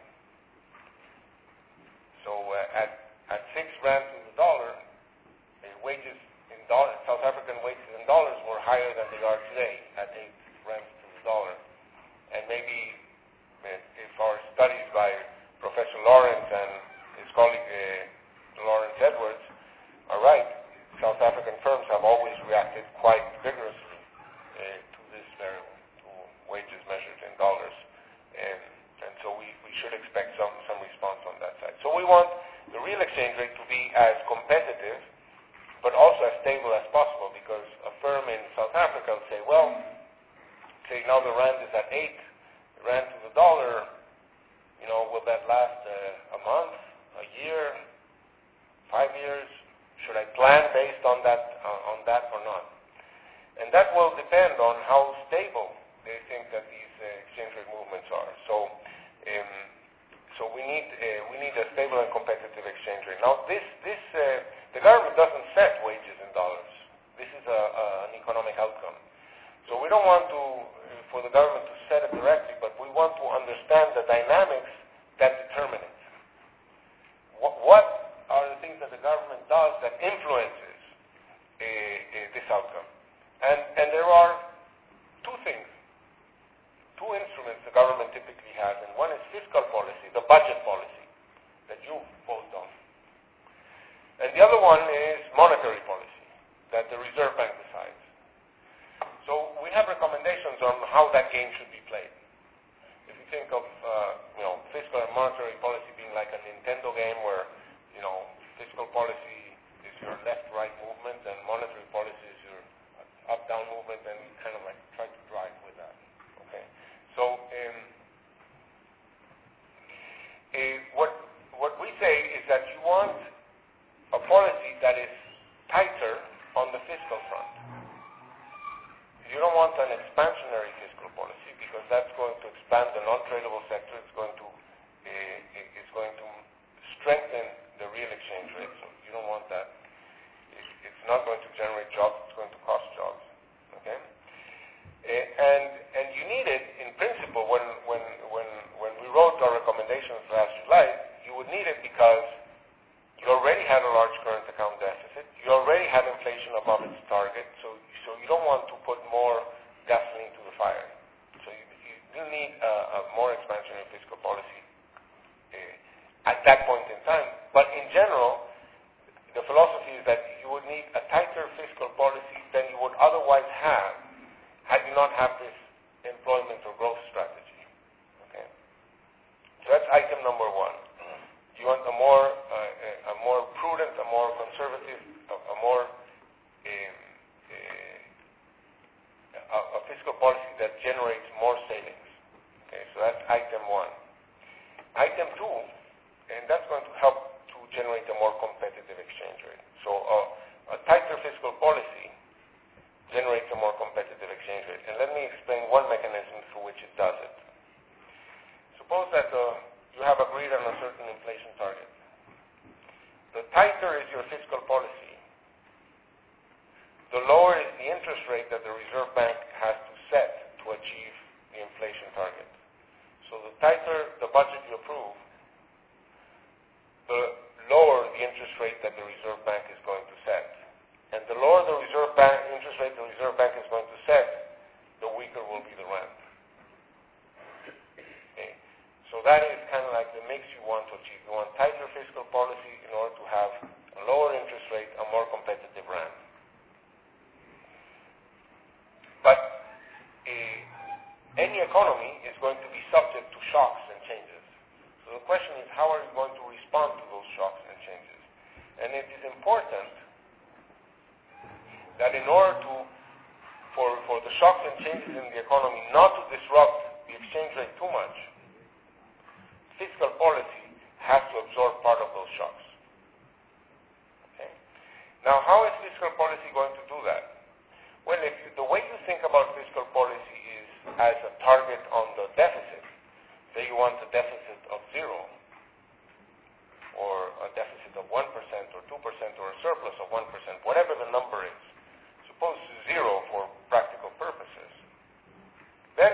So at 6 rand to the dollar, wages in dollars, South African wages in dollars were higher than they are today at 8 rands to the dollar. And maybe if our studies by Professor Lawrence and his colleague Lawrence Edwards are right, South African firms have always reacted quite vigorously to this variable, to wages measured in dollars. And so we should expect some response on that side. So we want the real exchange rate to be as competitive, but also as stable as possible, because a firm in South Africa will say, well, say now the rand is at 8 rand to the dollar, will that last a month, a year, 5 years? Should I plan based on that or not? And that will depend on how stable they think that these exchange rate movements are. So we need a stable and competitive exchange rate. Now, the government doesn't set wages in dollars. This is an economic outcome. So we don't want for the government to set it directly, but we want to understand the dynamics that determine it. What are the things that the government does that influences this outcome? And there are two instruments the government typically has, and one is fiscal policy, the budget policy that you vote on. And the other one is monetary policy that the Reserve Bank decides. So we have recommendations on how that game should be played. If you think of fiscal and monetary policy being like a Nintendo game where fiscal policy is your left-right movement and monetary policy is your up-down movement, and you kind of like try to drive with that. Okay. So what we say is that you want a policy that is tighter on the fiscal front. You don't want an expansionary fiscal policy because that's going to expand the non-tradable sector. It's going to strengthen the real exchange rate. So you don't want that. It's not going to generate jobs. It's going to cost jobs. Okay. And you need it in principle. When we wrote our recommendations last July, you would need it because you already had a large current account deficit. You already had inflation above its target. So you don't want to put more gasoline to the fire. So you do need a more expansionary fiscal policy at that point in time. But in general, the philosophy is that you would need a tighter fiscal policy than you would otherwise have had you not have this employment or growth strategy. Okay, so that's item number one. You want a more prudent, a more conservative, a fiscal policy that generates more savings. Okay, so that's item one. Item two, and that's going to help to generate a more competitive exchange rate. So a tighter fiscal policy generates a more competitive exchange rate. And let me explain one mechanism through which it does it. Suppose that you have agreed on a certain inflation target. The tighter is your fiscal policy, the lower is the interest rate that the Reserve Bank has to set to achieve the inflation target. So the tighter the budget you approve, the lower the interest rate that the Reserve Bank is going to set. And the lower the interest rate the Reserve Bank is going to set, the weaker will be the rand. Okay. So that is kind of like the mix you want to achieve. You want tighter fiscal policy in order to have a lower interest rate, a more competitive rand. But any economy is going to be subject to shocks and changes. So the question is, how are you going to respond to those shocks and changes? And it is important that in order for the shocks and changes in the economy not to disrupt the exchange rate too much, fiscal policy has to absorb part of those shocks. Okay? Now, how is fiscal policy going to do that? Well, the way you think about fiscal policy is as a target on the deficit. Say you want a deficit of 0, or a deficit of 1%, or 2%, or a surplus of 1%, whatever the number is. Suppose 0 for practical purposes. Then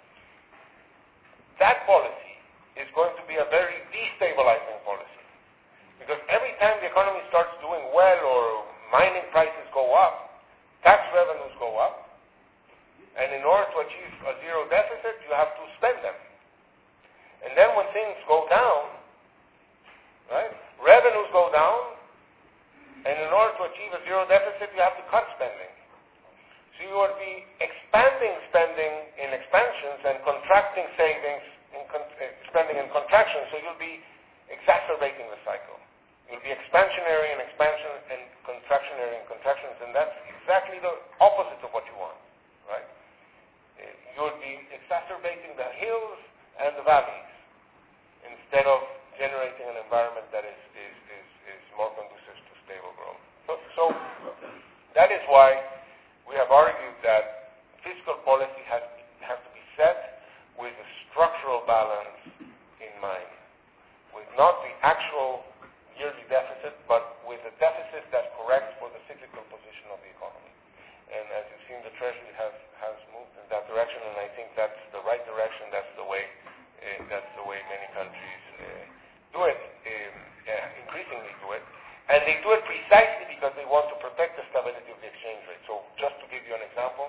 that policy is going to be a very destabilizing policy. Because every time the economy starts doing well or mining prices go up, tax revenues go up, and in order to achieve a 0 deficit, you have to spend them. And then when things go down, right, revenues go down, and in order to achieve a 0 deficit, you have to cut spending. So you will be expanding spending in expansions and contracting savings in spending in contractions, so you'll be exacerbating the cycle. You'll be expansionary in expansion and contractionary in contractions, and that's exactly the opposite of what you want, right? You'll be exacerbating the hills and the valleys instead of generating an environment that is more conducive to stable growth. So that is why we have argued that fiscal policy has to be set with a structural balance in mind, with not the actual yearly deficit, but with a deficit that corrects for the cyclical position of the economy. And as you've seen, the Treasury has moved in that direction, and I think that's the right direction. That's the way many countries do it, increasingly do it. And they do it precisely because they want to protect the stability of the exchange rate. So just to give you an example,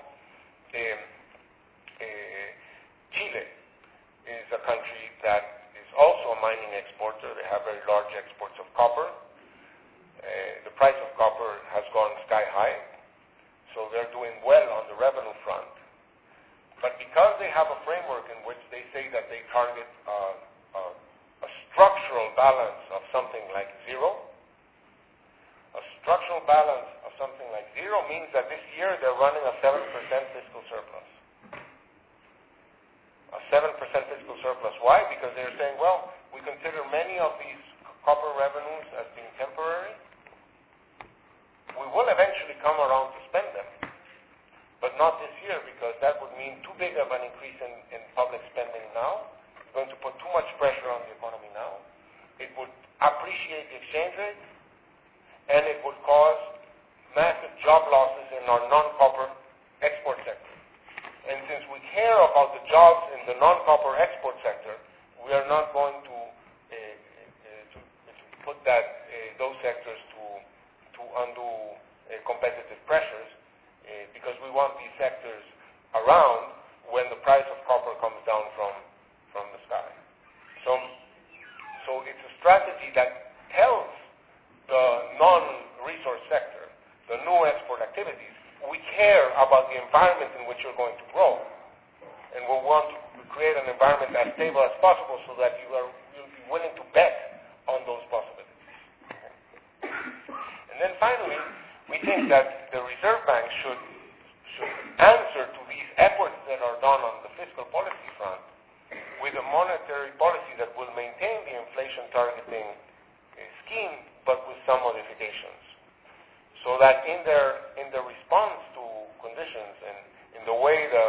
Chile is a country that is also a mining exporter. They have very large exports of copper. The price of copper has gone sky high, so they're doing well on the revenue front. But because they have a framework in which they say that they target a structural balance of something like 0, a structural balance of something like 0 means that this year they're running a 7% fiscal surplus. A 7% fiscal surplus. Why? Because they're saying, well, we consider many of these copper revenues as being temporary. We will eventually come around to spend them, but not this year, because that would mean too big of an increase in public spending now. It's going to put too much pressure on the economy now. It would appreciate the exchange rate, and it would cause massive job losses in our non-copper export sector. And since we care about the jobs in the non-copper export sector, we are not going to put those sectors to undue competitive pressures, because we want these sectors around when the price of copper comes down from the sky. So it's a strategy that tells the non-resource sector, the new export activities, we care about the environment in which you're going to grow, and we want to create an environment as stable as possible so that you'll be willing to bet on those possibilities. And then finally, we think that the Reserve Bank should answer to these efforts that are done on the fiscal fiscal policy front with a monetary policy that will maintain the inflation targeting scheme, but with some modifications. So that in the response to conditions and in the way the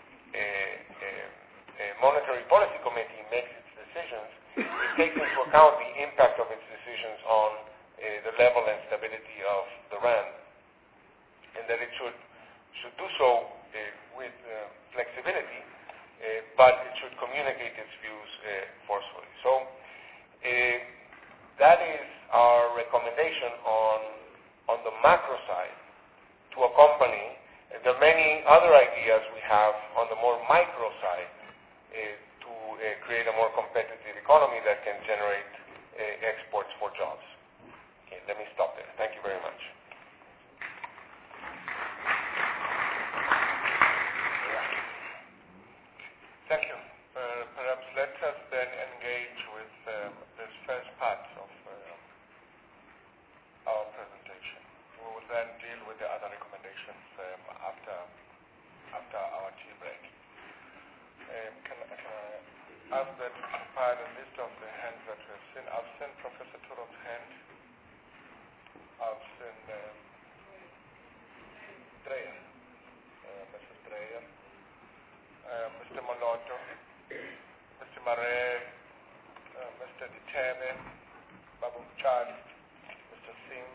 Monetary Policy Committee makes its decisions, it takes into account the impact of its decisions on the level and stability of the rand, and that it should do so with flexibility, but it should communicate its views forcefully. So that is our recommendation on the macro side to accompany the many other ideas we have on the more micro side to create a more competitive economy that can generate exports for jobs. Okay, let me stop there. Thank you very much. Thank you. Perhaps let us then engage with this first part of our presentation. We will then deal with the other recommendations after our tea break. Can I ask that we compile a list of the hands that we have seen? I've seen Professor Turok's hand. I've seen Dreyer, Mrs. Dreyer, Mr. Moloto, Mr. Mare, Mr. Ditebe, Babu Chad, Mr. Sim,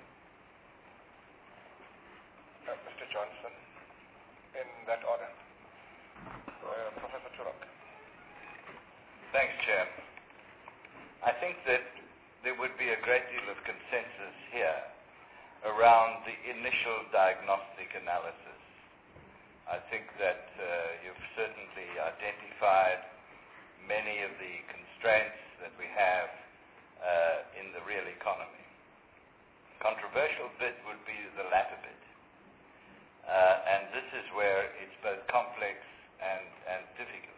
Mr. Johnson, in that order. Professor Turok. Thanks, Chair. I think that there would be a great deal of consensus here around the initial diagnostic analysis. I think that you've certainly identified many of the constraints that we have in the real economy. Controversial bit would be the latter bit. And this is where it's both complex and difficult.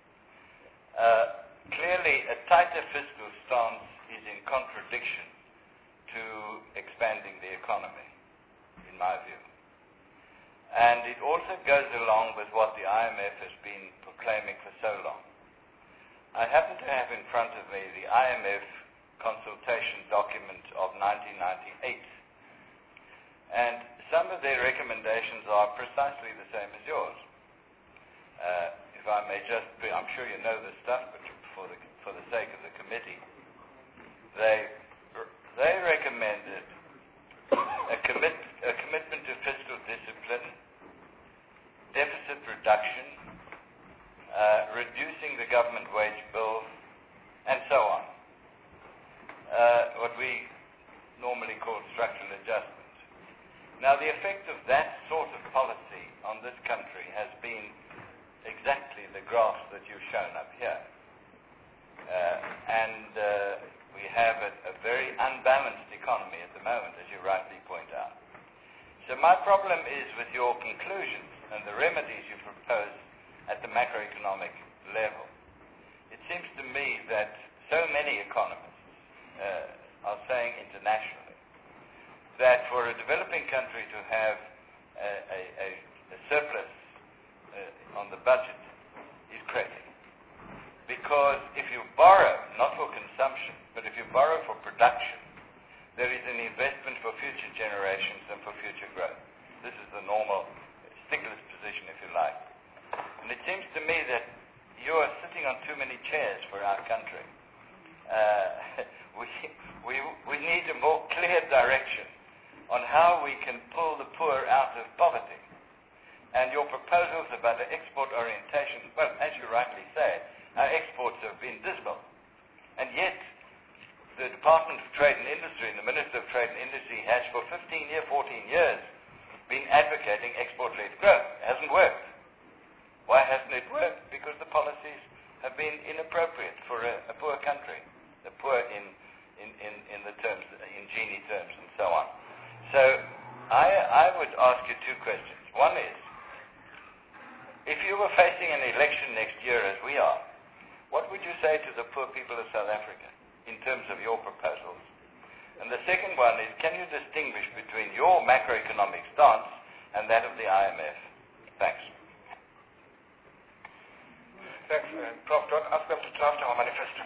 Clearly, a tighter fiscal stance is in contradiction to expanding the economy, in my view. And it also goes along with what the IMF has been proclaiming for so long. I happen to have in front of me the IMF consultation document of 1998. And some of their recommendations are precisely the same as yours. If I may just, I'm sure you know this stuff, but for the sake of the committee, they recommended a commitment to fiscal discipline, deficit reduction, reducing the government wage bill, and so on. What we normally call structural adjustment. Now, the effect of that sort of policy on this country has been exactly the graph that you've shown up here. We have a very unbalanced economy at the moment, as you rightly point out. So my problem is with your conclusions and the remedies you propose at the macroeconomic level. It seems to me that so many economists are saying internationally that for a developing country to have a surplus on the budget is crazy. Because if you borrow, not for consumption, but if you borrow for production, there is an investment for future generations and for future growth. This is the normal Stiglitz position, if you like. And it seems to me that you are sitting on too many chairs for our country. We need a more clear direction on how we can pull the poor out of poverty. And your proposals about the export orientation, well, as you rightly say, our exports have been dismal. And yet, the Department of Trade and Industry and the Minister of Trade and Industry has for 14 years been advocating export-led growth. It hasn't worked. Why hasn't it worked? Because the policies have been inappropriate for a poor country, the poor in the terms, in Gini terms and so on. So I would ask you two questions. One is, if you were facing an election next year as we are, what would you say to the poor people of South Africa in terms of your proposals? And the second one is, can you distinguish between your macroeconomic stance and that of the IMF? Thanks. Thanks, Prof. Don't ask them to draft our manifesto.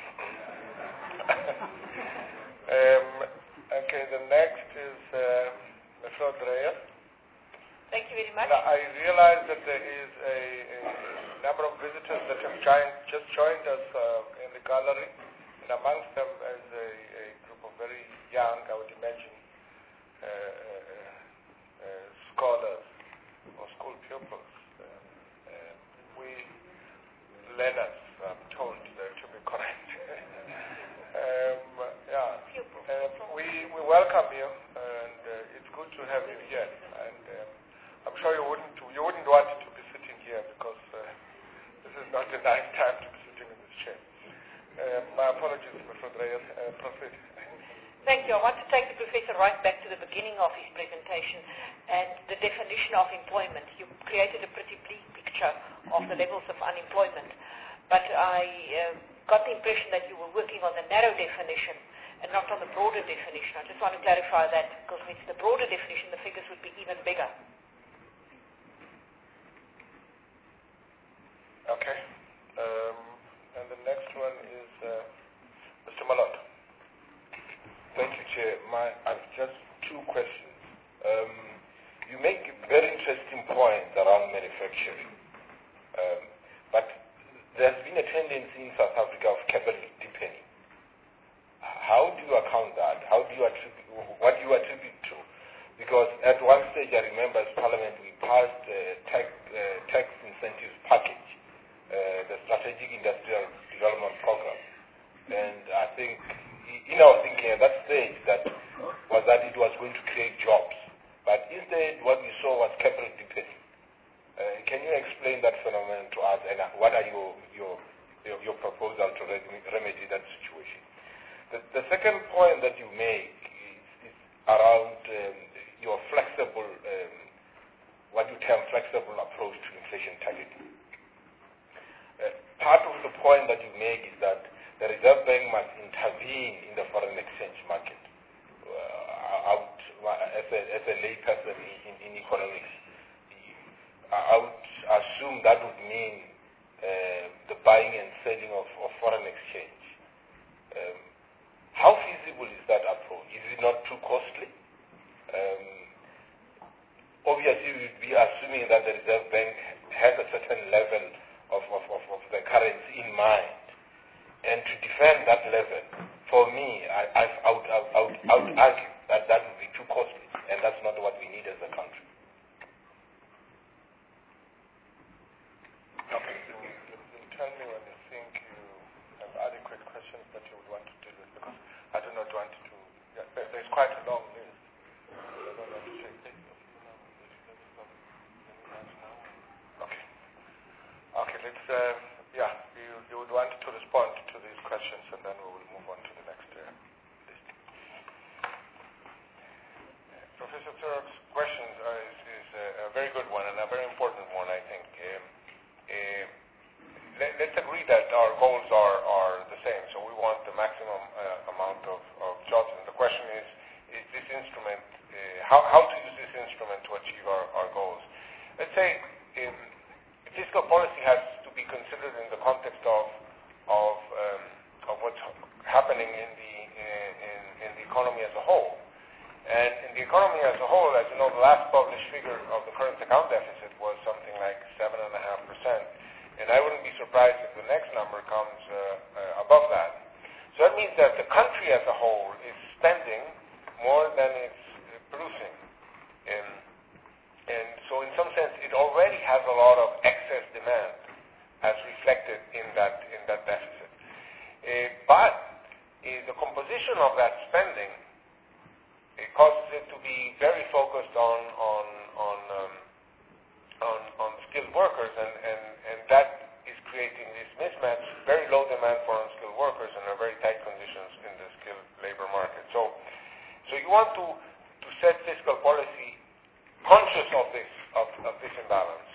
Okay, the next is Mr. Dreyer. Thank you very much. Now, I realize that there is a number of visitors that have just joined us in the gallery, and amongst them is a group of very young, I would imagine, scholars or school pupils. Learners, I'm told, to be correct. We welcome you, and it's good to have you here. And I'm sure you wouldn't want to be sitting here because this is not a nice time to be sitting in this chair. My apologies, Mr. Dreyer. Proceed. Thank you. I want to take the professor right back to the beginning of his presentation and the definition of employment. You created a pretty bleak picture of the levels of unemployment, but I got the impression that you were working on the narrow definition and not on the broader definition. I just want to clarify that, because with the broader definition, the figures would be even bigger. Okay. And the next one is Mr. Malot. Thank you, Chair. I've just two questions. You make very interesting points around manufacturing, but there's been a tendency in South Africa of capital deepening. How do you account that? What do you attribute to? Because at one stage, I remember as Parliament, we passed a tax incentives package, the Strategic Industrial Development Program, and I think in our thinking at that stage that it was going to create jobs. But instead, what we saw was capital deepening. Can you explain that phenomenon to us, and what are your proposal to remedy that situation? The second point that you make is around your flexible, what you term flexible approach to inflation targeting. Part of the point that you make is that the Reserve Bank must intervene in the foreign exchange market. As a layperson in economics, I would assume that would mean the buying and selling of foreign exchange. How feasible is that approach? Is it not too costly? Obviously, we'd be assuming that the Reserve Bank has a certain level of the currency in mind. And to defend that level, for me, I would argue that would be too costly, and that's not what we need as a country. Okay, you'll tell me when you think you have adequate questions that you would want to deal with, because I do not want to. There's quite a long list. I don't want to say. Okay, let's. You would want to respond to these questions, and then we will move on to the next list. Professor Turok's question is a very good one and a very important one, I think. Let's agree that our goals are the same. So we want the maximum amount of jobs, and the question is this instrument, how to use this instrument to achieve our goals. Let's say fiscal policy has to be considered in the context of what's happening in the economy as a whole. And in the economy as a whole, as you know, the last published figure of the current account deficit was something like 7.5%. And I wouldn't be surprised if the next number comes above that. So that means that the country as a whole is spending more than it's producing. And so in some sense, it already has a lot of excess demand as reflected in that deficit. But the composition of that spending causes it to be very focused on skilled workers, and that is creating this mismatch, very low demand for unskilled workers and very tight conditions in the skilled labor market. So you want to set fiscal policy conscious of this imbalance.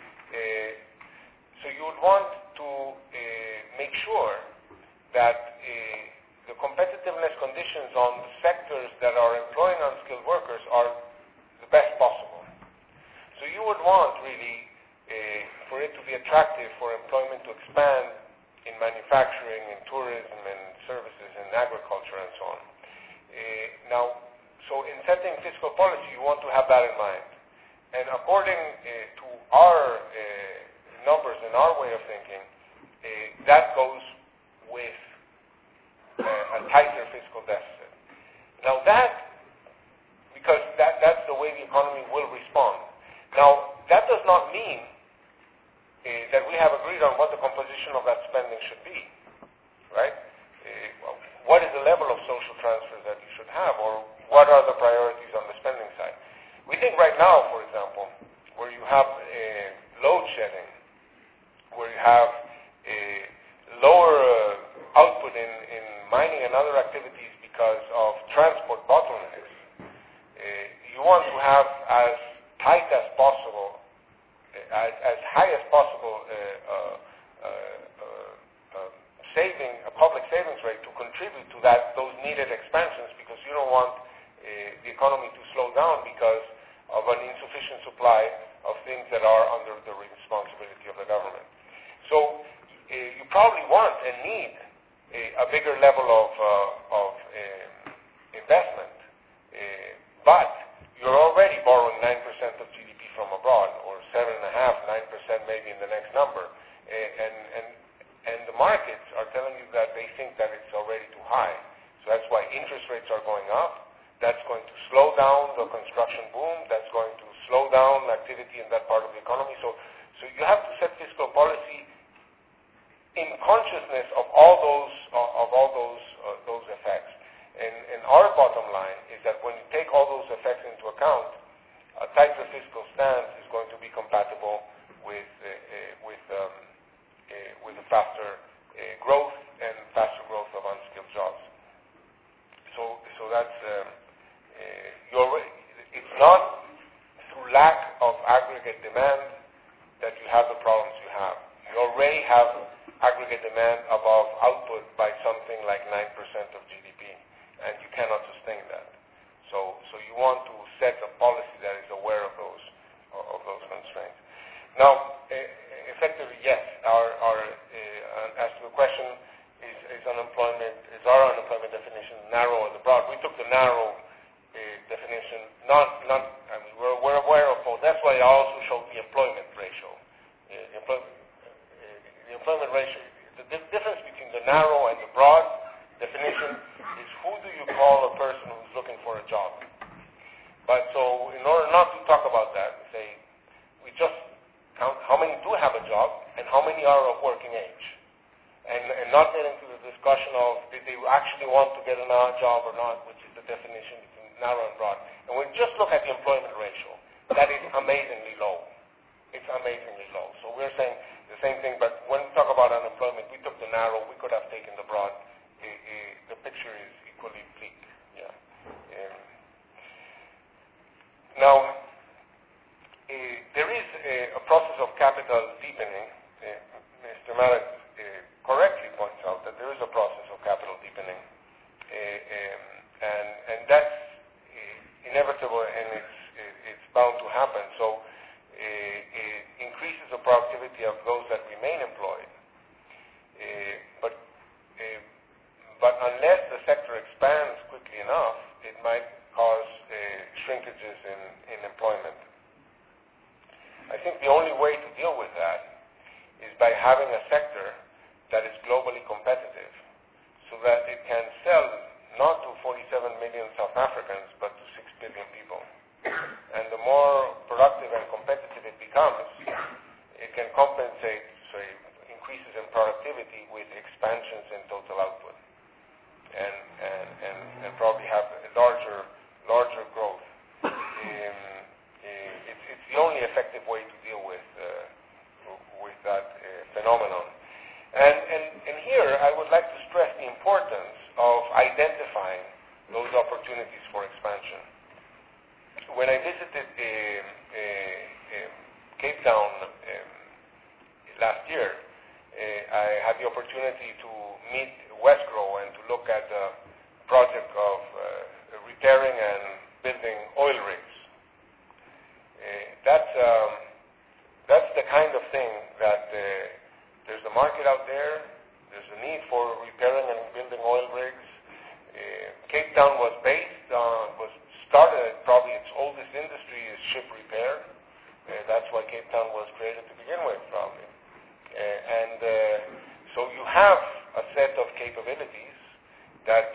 So you would want to make sure that the competitiveness conditions on the sectors that are employing unskilled workers are the best possible. So you would want really for it to be attractive for employment to expand in manufacturing, in tourism, and services, and agriculture, and so on. So in setting fiscal policy, you want to have that in mind. And according to our numbers and our way of thinking, that goes with a tighter fiscal deficit. Now because that's the way the economy will respond. Now, that does not mean that we have agreed on what the composition of that spending should be, right? What is the level of social transfers that you should have, or what are the priorities on the spending side? We think right now, for example, where you have load shedding, where you have lower output in mining and other activities because of transport bottlenecks, you want to have as tight as possible, as high as possible a public savings rate to contribute to those needed expansions, because you don't want the economy to slow down because of an insufficient supply of things that are under the responsibility of the government. So you probably want and need a bigger level of investment, but you're already borrowing 9% of GDP from abroad, or 7.5%, 9% maybe in the next number, and the markets are telling you that they think that it's already too high. So that's why interest rates are going up. That's going to slow down the construction boom. That's going to slow down activity in that part of the economy. So you have to set fiscal policy in consciousness of all those effects. And our bottom line is that when you take all those effects into account, a tighter fiscal stance is going to be compatible with a faster growth and faster growth of unskilled jobs. So that's it's not through lack of aggregate demand that you have the problems you have. You already have aggregate demand above output by something like 9% of GDP, and you cannot sustain that. So you want to set a policy that is aware of those constraints. Now, effectively, yes. As to the question, is our unemployment definition narrow or the broad? We took the narrow definition. We're aware of both. That's why I also showed the employment ratio. The employment ratio. The difference between the narrow and the broad definition is who do you call a person who's looking for a job. But so in order not to talk about that, we just count how many do have a job and how many are of working age. And not get into the discussion of did they actually want to get a job or not, which is the definition between narrow and broad. And we just look at the employment ratio. That is amazingly low. It's amazingly low. So we're saying the same thing, but when we talk about unemployment, we took the narrow, we could have taken the broad. The picture is equally bleak. Yeah. Now, there is a process of capital deepening. Mr. Malek correctly points out that there is a process of capital deepening, and that's inevitable, and it's bound to happen. So it increases the productivity of those that remain employed, but unless the sector expands quickly enough, it might cause shrinkages in employment. I think the only way to deal with that is by having a sector that is globally competitive, so that it can sell not to 47 million South Africans, but to 6 billion people. And the more productive and competitive it becomes, it can compensate, increases in productivity with expansions in total output, and probably have a larger growth. It's the only effective way to deal with that phenomenon. And here I would like to stress the importance of identifying those opportunities for expansion. When I visited Cape Town last year, I had the opportunity to meet Wesgro and to look at the project of repairing and building oil rigs. that's the kind of thing that there's a market out there. There's a need for repairing and building oil rigs. Cape Town was started, probably its oldest industry is ship repair. That's why Cape Town was created to begin with, probably. So you have a set of capabilities that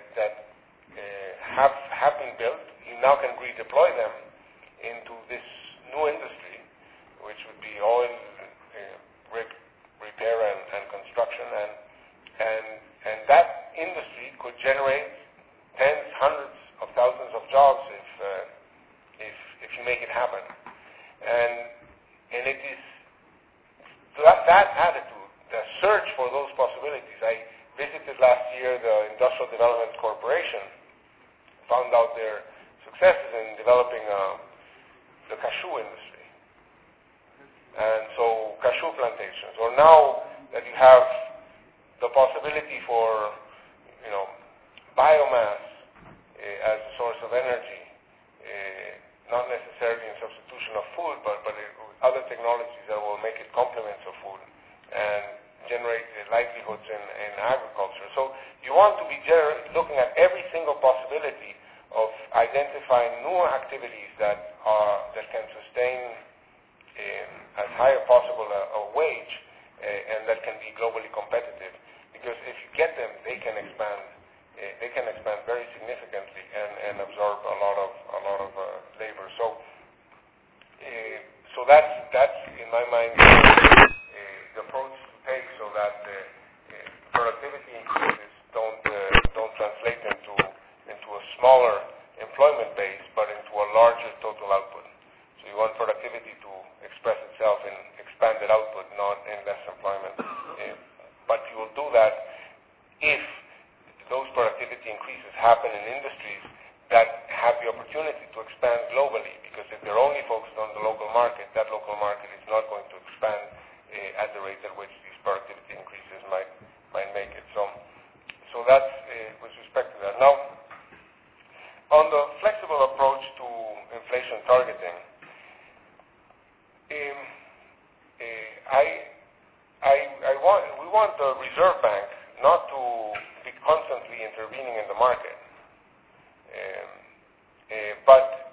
have been built. You now can redeploy them into this new industry, which would be oil rig repair and construction, and that industry could generate tens, hundreds of thousands of jobs if you make it happen. And it is that attitude, the search for those possibilities. I visited last year the Industrial Development Corporation, found out their successes in developing the cashew industry. And so cashew plantations, or now that you have the possibility for, biomass as a source of energy, not necessarily in substitution of food, but other technologies that will make it complements of food and generate livelihoods in agriculture. So you want to be looking at every single possibility of identifying new activities that can sustain as high as possible a wage and that can be globally competitive. Because if you get them, they can expand very significantly and absorb a lot of labor. So that's in my mind the approach to take, so that productivity increases don't translate into a smaller employment base, but into a larger total output. So you want productivity to express itself in expanded output, not in less employment. But you will do that if those productivity increases happen in industries that have the opportunity to expand globally, because if they're only focused on the local market, that local market is not going to expand at the rate at which these productivity increases might make it. So that's with respect to that. Now, on the flexible approach to inflation targeting, we want the Reserve Bank not to be constantly intervening in the market, but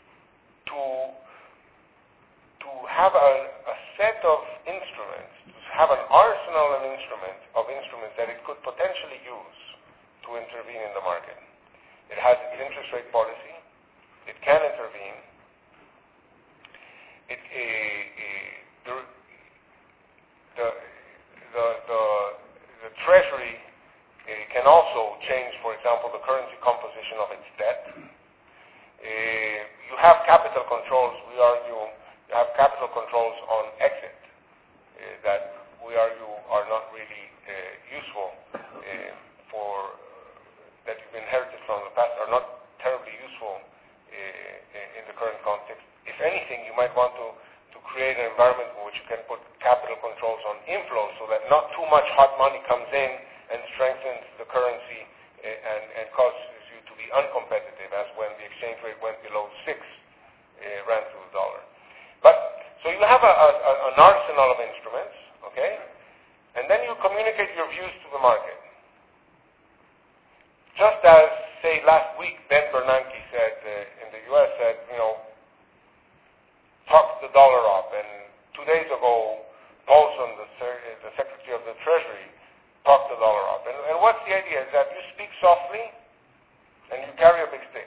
to have a set of instruments, to have an arsenal of instruments that it could potentially use to intervene in the market. It has its interest rate policy. It can intervene. The Treasury can also change, for example, the currency composition of its debt. You have capital controls. We argue you have capital controls on exit that we argue are not really useful that you've inherited from the past, are not terribly useful in the current context. If anything, you might want to create an environment in which you can put capital controls on inflows, so that not too much hot money comes in and strengthens the currency and causes you to be uncompetitive, as when the exchange rate went below 6 rand to the dollar. So you have an arsenal of instruments, okay? And then you communicate your views to the market. Just as, say, last week, Ben Bernanke said, in the U.S., said, talk the dollar up. And 2 days ago, Paulson, the Secretary of the Treasury, talked the dollar up. And what's the idea? Is that you speak softly and you carry a big stick.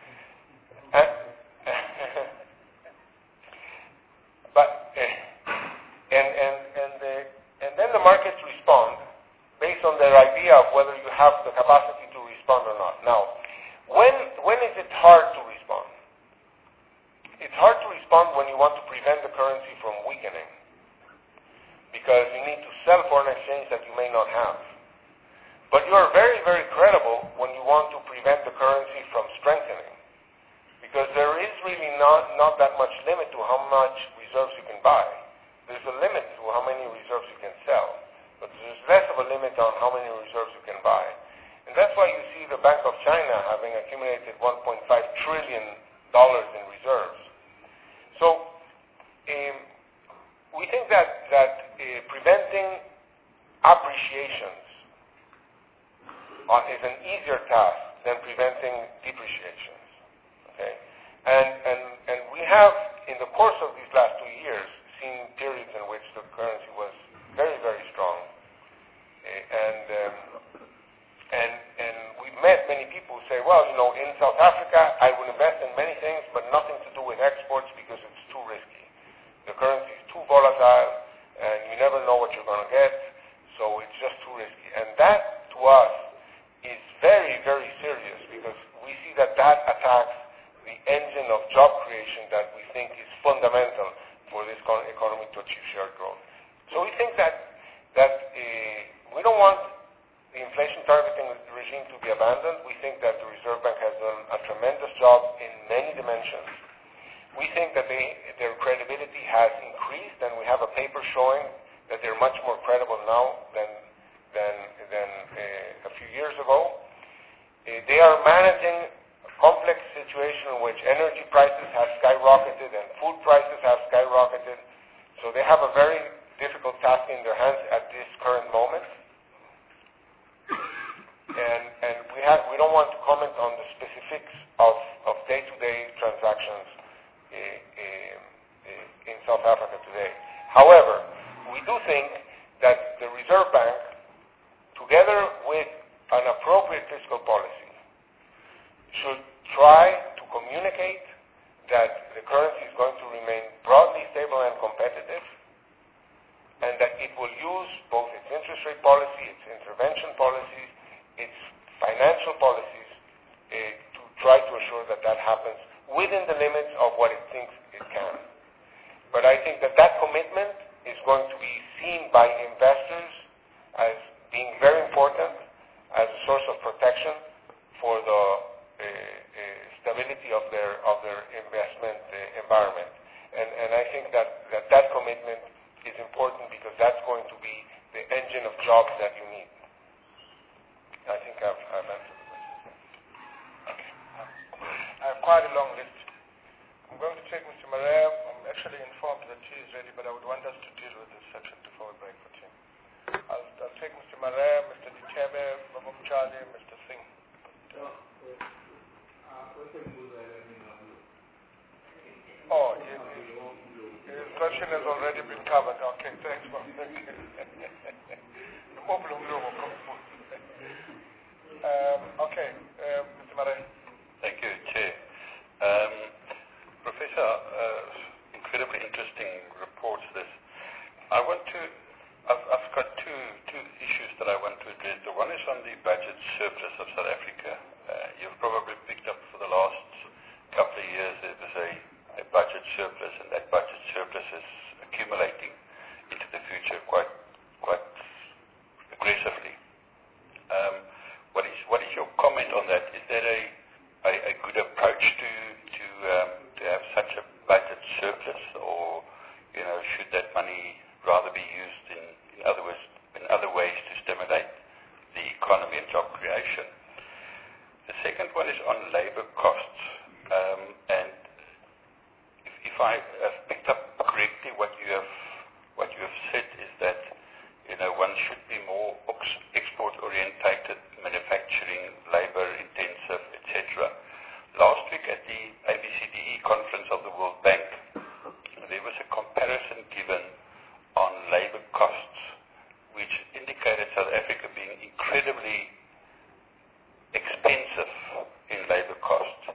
And then the markets respond based on their idea of whether you have the capacity to respond or not. Now, when is it hard to respond? It's hard to respond when you want to prevent the currency from weakening, because you need to sell foreign exchange that you may not have. But you are very, very credible when you want to prevent the currency from strengthening, because there is really not that much limit to how much reserves you can buy. There's a limit to how many reserves you can sell, but there's less of a limit on how many reserves you can buy. And that's why you see the Bank of China having accumulated $1.5 trillion in reserves. So preventing appreciations is an easier task than preventing depreciations. Okay? And we have, in the course of these last 2 years, seen periods in which the currency was very, very strong. And we've met many people who say, well, in South Africa, I would invest in many things, but nothing to do with exports because it's too risky. The currency is too volatile, and you never know what you're going to get, so it's just too risky. And that, to us, is very, very serious because we see that attacks the engine of job creation that we think is fundamental for this economy to achieve shared growth. So we think that we don't want the inflation targeting regime to be abandoned. We think that the Reserve Bank has done a tremendous job in many dimensions. We think that their credibility has increased, and we have a paper showing that they're much more credible now than a few years ago. They are managing a complex situation in which energy prices have skyrocketed and food prices have skyrocketed. So they have a very difficult task in their hands at this current moment. And we don't want to comment on the specifics of day-to-day transactions in South Africa today. However, we do think that the Reserve Bank, together with an appropriate fiscal policy, should try to communicate that the currency is going to remain broadly stable and competitive, and that it will use both its interest rate policy, its intervention policies, its financial policies to try to assure that that happens within the limits of what it thinks it can. But I think that commitment is going to be seen by investors as being very important as a source of protection for the stability of their investment environment. And I think that commitment is important because that's going to be the engine of jobs that you need. I think I've answered the question. Okay. I have quite a long list. I'm going to take Mr. Marais. I'm actually informed that tea is ready, but I would want us to deal with this section before we break for tea. I'll take Mr. Marais, Mr. Dikebe, Baba Mchali, Mr. Singh. Oh, his question has already been covered. Okay, thanks, Bob. Okay, Mr. Marais. Thank you, Chair. Professor, incredibly interesting reports this. I've got two issues that I want to address. The one is on the budget surplus of South Africa. You've probably picked up for the last couple of years there was a budget surplus, and that budget surplus is accumulating into the future quite aggressively. What is your comment on that? Is there a good approach to have such a budget surplus, or should that money rather be used in other ways to stimulate the economy and job creation? The second one is on labor costs, and if I have picked up correctly, what you have said is that one should be more export-orientated, manufacturing, labor-intensive, etc. Last week at the ABCDE conference of the World Bank, there was a comparison given on labor costs, which indicated South Africa being incredibly expensive in labor costs.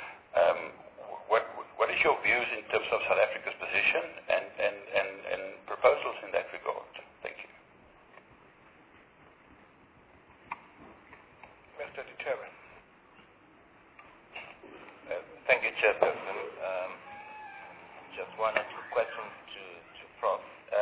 What is your views in terms of South Africa's position and proposals in that regard? Thank you. Mr. Dikebe. Thank you, Chairperson. Just one or two questions to Prof.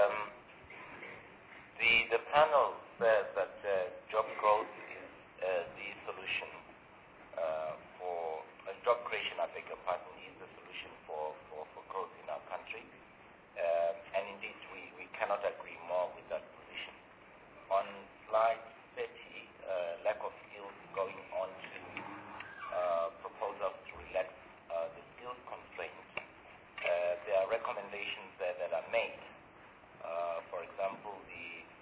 The panel says that job growth is the solution for job creation, I beg your pardon, is the solution for growth in our country. And indeed, we cannot agree more with that position. On slide 30, lack of skills going on to proposals to relax the skills constraints. There are recommendations there that are made. For example, the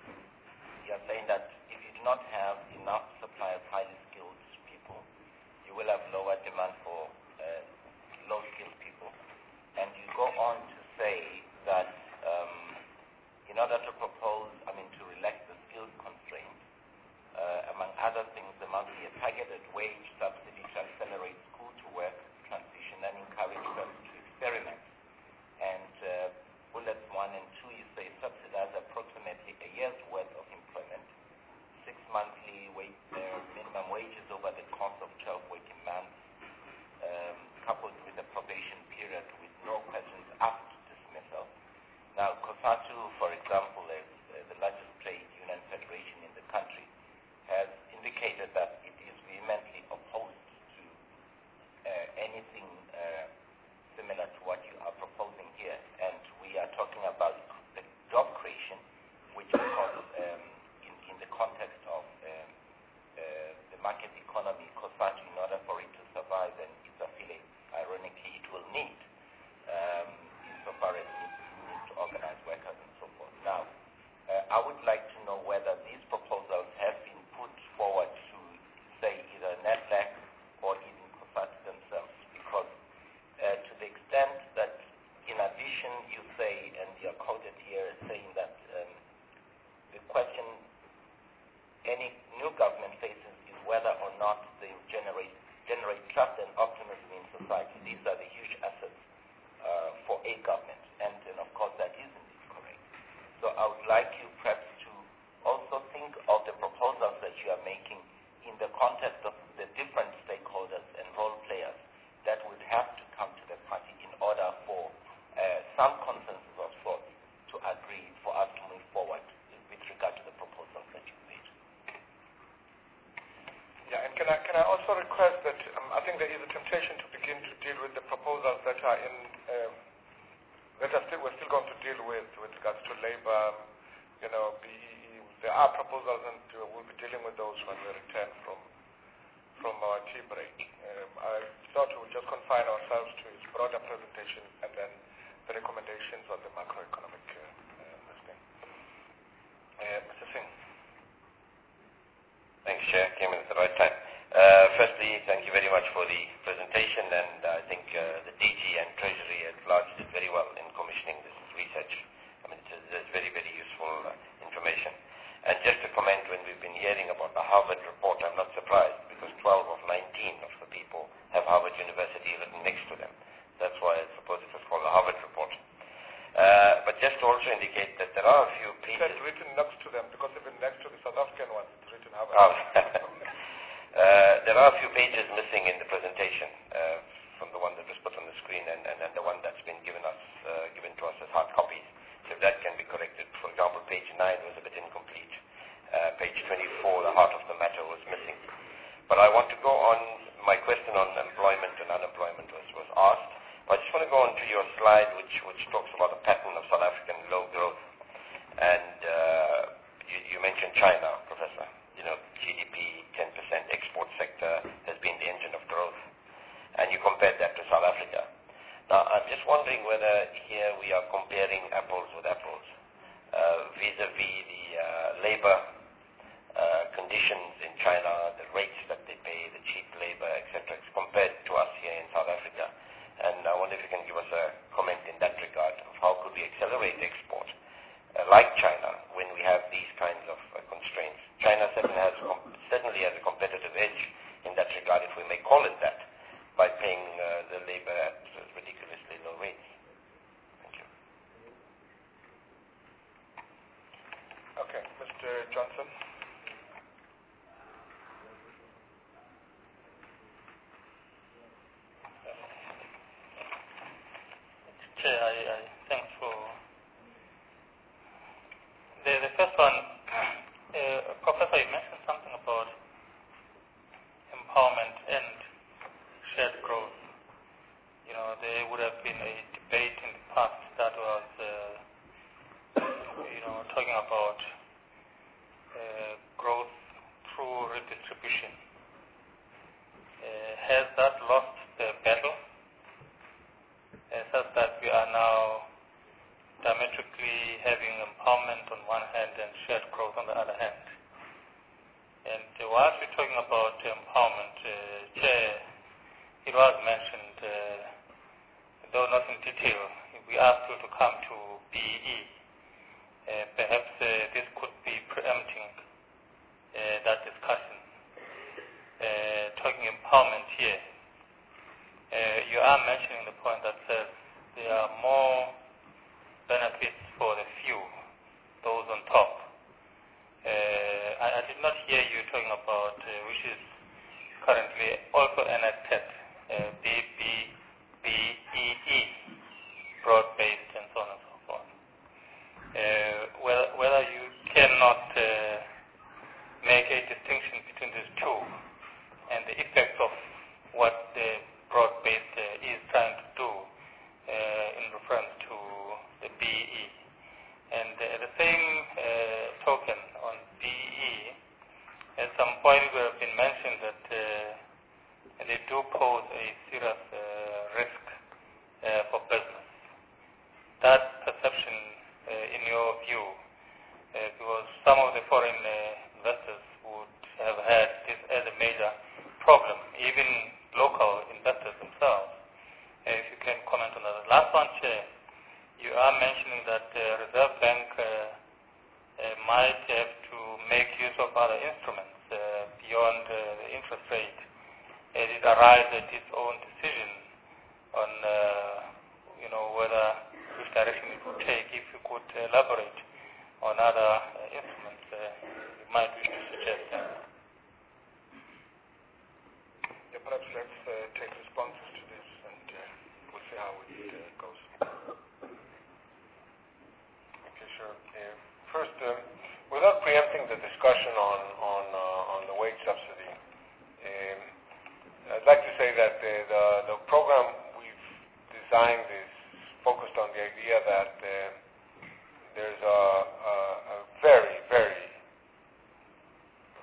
can I also request that I think there is a temptation to begin to deal with the proposals that are in we're still going to deal with regards to labor, BEE. There are proposals, and we'll be dealing with those when we return from our tea break. I thought we would just confine ourselves to its broader presentation and then the recommendations on the macroeconomic listing. Mr. Singh. Thanks, Chair. Came in at the right time. Firstly, thank you very much for the presentation, and I think the DG and Treasury at large did very well in commissioning this research. I mean, it's very, very useful information. And just to comment, when we've been hearing about the Harvard report, I'm not surprised, because 12 of 19 of the people have Harvard University written next to them. That's why I suppose it was called the Harvard report. But just to also indicate that there are a few pages... It's written next to them, because even next to the South African one, it's written Harvard. There are a few pages missing in the presentation from the one that was put on the screen and the one that's been given to us as hard copies. So if that can be corrected. For example, page 9 was a bit incomplete. Page 24, the heart of the matter was missing. But I want to go on, my question on employment and unemployment was asked. I just want to go on to your slide which talks about the pattern of South African low growth. And you mentioned China, Professor. GDP, 10% export sector has been the engine of growth. And you compared that to South Africa. Now, I'm just wondering whether here we are comparing apples with apples vis-a-vis the labor conditions in China, the rates that they pay, the cheap labor, etc., compared to us here in South Africa. And I wonder if you can give us a comment in that regard of how could we accelerate export like China when we have these kinds of constraints. China certainly has a competitive edge in that regard, if we may call it that, by paying the labor at ridiculously low rates. Thank you. Okay, Mr. Johnson. Chair, thanks for the first one. Professor, you mentioned something about empowerment and shared growth. There would have been a debate in the past that was, talking about growth through redistribution. Has that lost the battle? Such that we are now diametrically having empowerment on one hand and shared growth on the other hand. And whilst we're talking about empowerment, Chair, it was mentioned, though not in detail, we asked you to come to BEE. Perhaps this could be preempting that discussion. Talking empowerment here, you are mentioning the point that says there are more benefits for the few, those on top. I did not hear you talking about, which is currently also enacted, BEE, broad-based and so on and so forth. Whether you cannot make a distinction between these two and the effect of what the broad-based is trying to do in reference to the BEE. And at the same token on BEE, at some point it would have been mentioned that they do pose a serious risk for business. That perception, in your view, because some of the foreign investors would have had this as a major problem, even local investors themselves. If you can comment on that. Last one, Chair, you are mentioning that the Reserve Bank might have to make use of other instruments beyond the interest rate. It arrived at its own decision on, which direction it would take. If you could elaborate on other instruments you might wish to suggest. Perhaps let's take responses to this, and we'll see how it goes. Okay, sure. First, without preempting the discussion on the wage subsidy,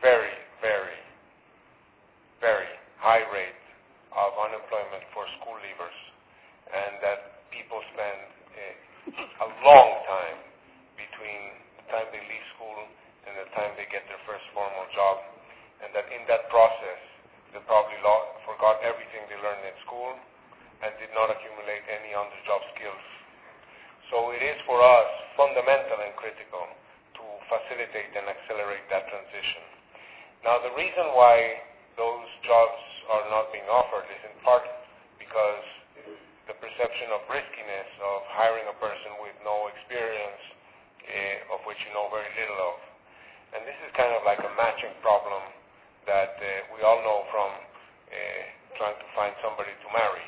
very, very, very high rate of unemployment for school leavers, and that people spend a long time between the time they leave school and the time they get their first formal job, and that in that process they probably forgot everything they learned in school and did not accumulate any on-the-job skills. So it is for us fundamental and critical to facilitate and accelerate that transition. Now, the reason why those jobs are not being offered is in part because the perception of riskiness of hiring a person with no experience, of which you know very little of. And this is kind of like a matching problem that we all know from trying to find somebody to marry.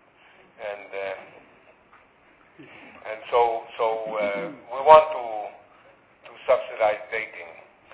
And so we want to subsidize dating.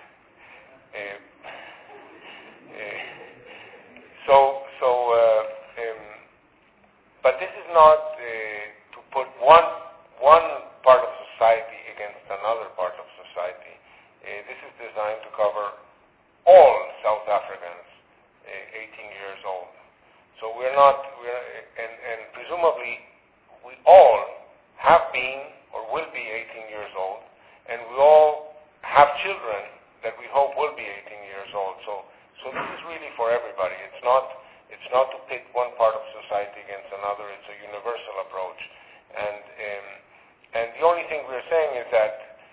But this is not to put one part of society against another part of society. This is designed to cover all South Africans 18 years old. So and presumably we all have been or will be 18 years old, and we all have children that we hope will be 18 years old. So this is really for everybody. It's not to pit one part of society against another. It's a universal approach. And the only thing we're saying is that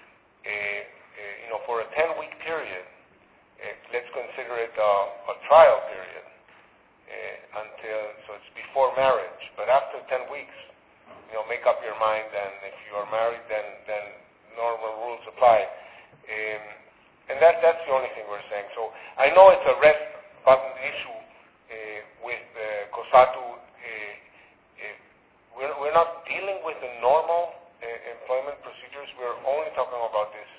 for a 10-week period, let's consider it a trial period so it's before marriage. But after 10 weeks, make up your mind, and if you are married, then normal rules apply. And that's the only thing we're saying. So I know it's a red button issue with COSATU. We're not dealing with the normal employment procedures. We're only talking about this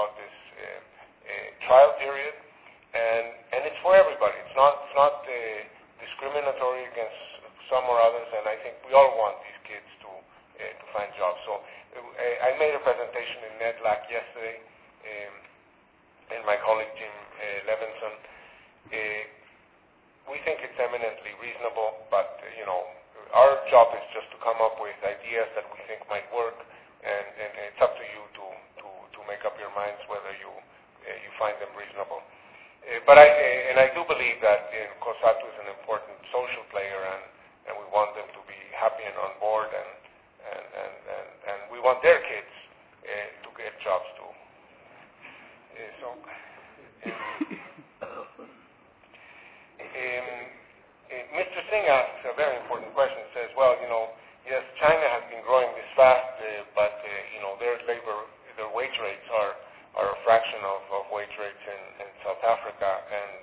trial period, and it's for everybody. It's not discriminatory against some or others, and I think we all want these kids to find jobs. So I made a presentation in NEDLAC yesterday, and my colleague Jim Levinson. We think it's eminently reasonable, but our job is just to come up with ideas that we think might work, and it's up to you to make up your minds whether you find them reasonable. But I do believe that COSATU is an important social player, and we want them to be happy and on board, and we want their kids to get jobs too. Mr. Singh asks a very important question. He says, well, yes, China has been growing this fast, but their wage rates are a fraction of wage rates in South Africa, and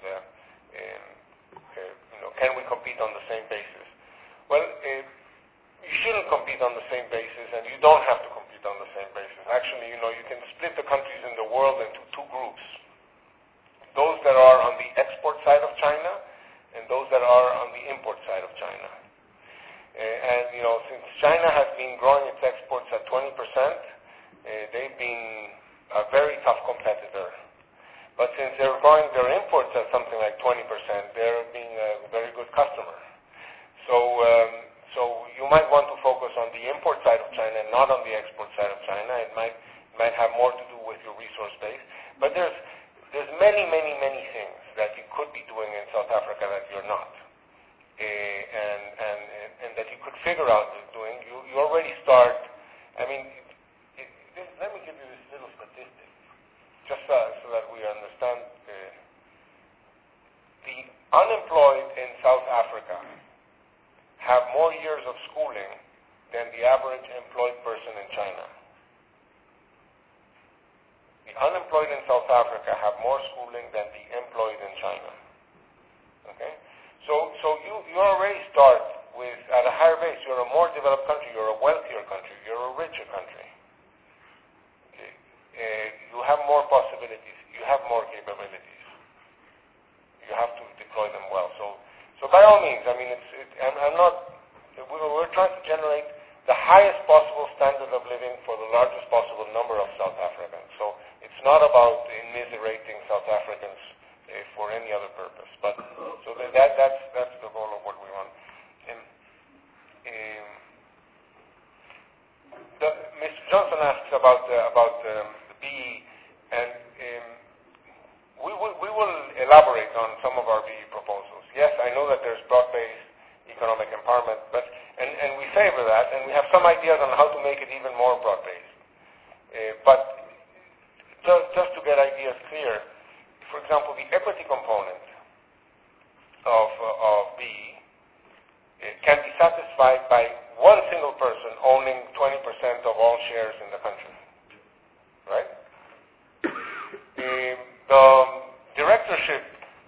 can we compete on the same basis? Well, you shouldn't compete on the same basis, and you don't have to compete on the same basis. Actually, you can split the countries in the world into two groups: those that are on the export side of China and those that are on the import side of China. And since China has been growing its exports at 20%, they've been a very tough competitor. But since they're growing their imports at something like 20%, they're being a very good customer. So you might want to focus on the import side of China and not on the export side of China. It might have more to do with your resource base. But there's many, many, many things that you could be doing in South Africa that you're not, and that you could figure out doing. You already start. I mean, let me give you this little statistic, just so that we understand. The unemployed in South Africa have more years of schooling than the average employed person in China. The unemployed in South Africa have more schooling than the employed in China. Okay? So you already start with, at a higher base. You're a more developed country, you're a wealthier country, you're a richer country. Okay? You have more possibilities, you have more capabilities. You have to deploy them well. So by all means, I mean, we're trying to generate the highest possible standard of living for the largest possible number of South Africans. So it's not about immiserating South Africans for any other purpose. But so that's the goal of what we want. Mr. Johnson asks about the BE, and we will elaborate on some of our BE proposals. Yes, I know that there's broad-based economic empowerment, and we favor that, and we have some ideas on how to make it even more broad-based. But just to get ideas clear, for example, the equity component of BE can be satisfied by one single person owning 20% of all shares in the country, right? The directorship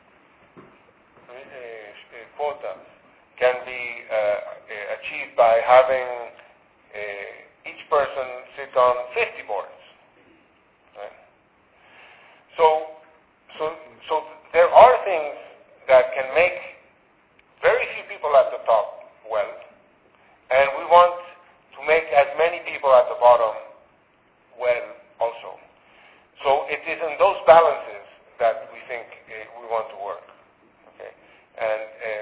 quota can be achieved by having each person sit on 50 boards, right? So there are things that can make very few people at the top well, and we want to make as many people at the bottom well also. So it is in those balances that we think we want to work. Okay, and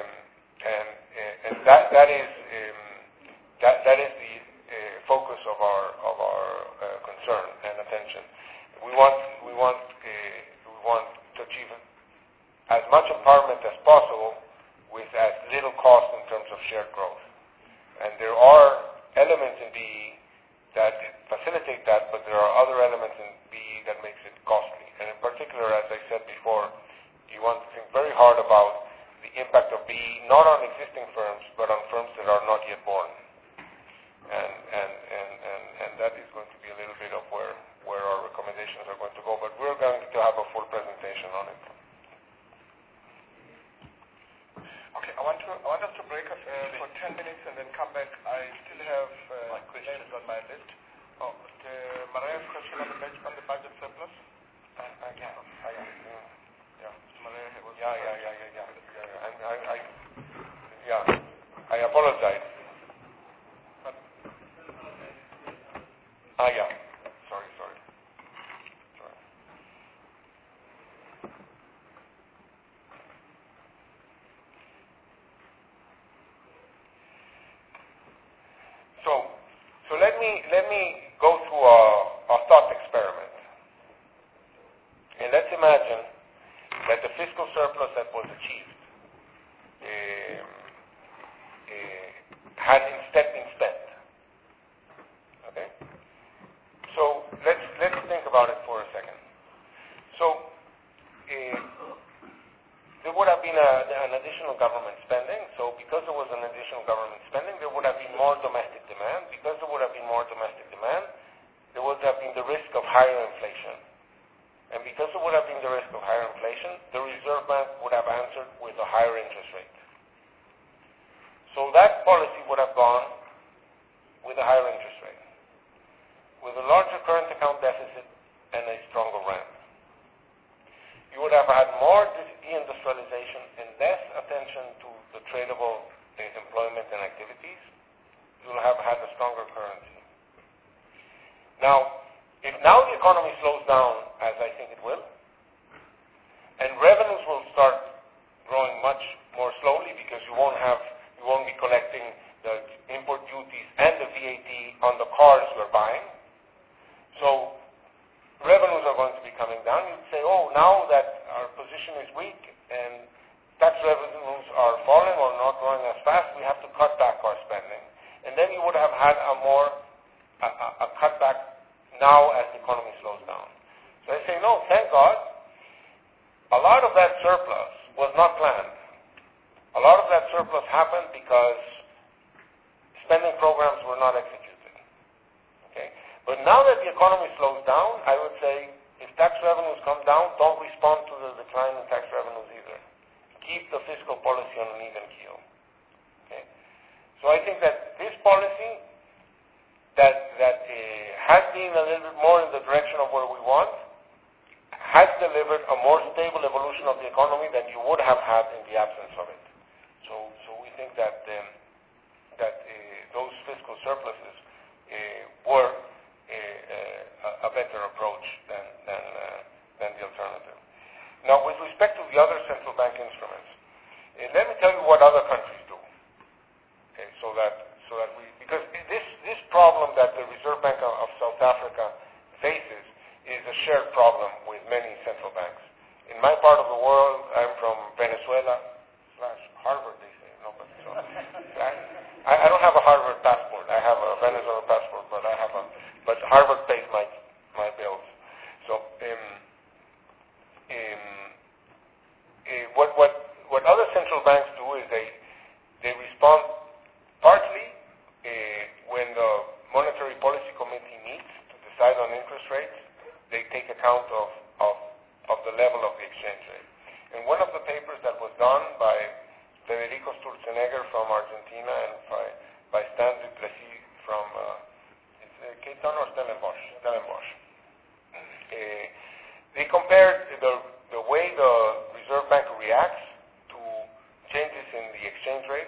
that is the focus of our concern and attention. We want to achieve as much empowerment as possible with as little cost in terms of shared growth. And there are elements in BE that facilitate that, but there are other elements in BE that makes it costly. And in particular, as I said before, you want to think very hard about the impact of BE, not on existing firms, but on firms that are not yet born. And that is going to be a little bit of where our recommendations are going to go, but we're going to have a full presentation on it. Okay, I want us to break up for 10 minutes and then come back. I still have names on my list. Oh, Maria's question on the budget surplus? I apologize. Sorry. So let me go through a thought experiment. And let's imagine that the fiscal surplus that was achieved had instead been spent. Okay? So let's think about it for a second. So there would have been an additional government spending. So because there was an additional government spending, there would have been more domestic demand. Because there would have been more domestic demand, there would have been the risk of higher inflation. And because there would have been the risk of higher inflation, the Reserve Bank would have answered with a higher interest rate. So that policy would have gone with a higher interest rate, with a larger current account deficit and a stronger rand. You would have had more deindustrialization and less attention to the tradable employment and activities. You will have had a stronger currency. Now, if now the economy slows down, as I think it will, and revenues will start growing much more slowly because you won't be collecting the import duties and the VAT on the cars you're buying. So revenues are going to be coming down. You'd say, oh, now that our position is weak and tax revenues are falling or not growing as fast, we have to cut back our spending. And then you would have had a cutback now as the economy slows down. So I say, no, thank God. A lot of that surplus was not planned. A lot of that surplus happened because spending programs were not executed. Okay? But now that the economy slows down, I would say, if tax revenues come down, don't respond to the decline in tax revenues either. Keep the fiscal policy on an even keel. Okay? So I think that this policy that has been a little bit more in the direction of where we want has delivered a more stable evolution of the economy than you would have had in the absence of it. So we think that those fiscal surpluses were a better approach than the alternative. Now, with respect to the other central bank instruments, let me tell you what other countries do. Okay, because this problem that the Reserve Bank of South Africa faces is a shared problem with many central banks. In my part of the world, I'm from Venezuela / Harvard, they say. No, but so I don't have a Harvard passport. I have a Venezuela passport, but Harvard pays my bills. So what other central banks do is they respond partly when the Monetary Policy Committee meets to decide on interest rates. They take account of the level of the exchange rate. And one of the papers that was done by Federico Sturzenegger from Argentina and by Stan Duplessis from Cape Town or Stellenbosch. They compared the way the Reserve Bank reacts to changes in the exchange rate,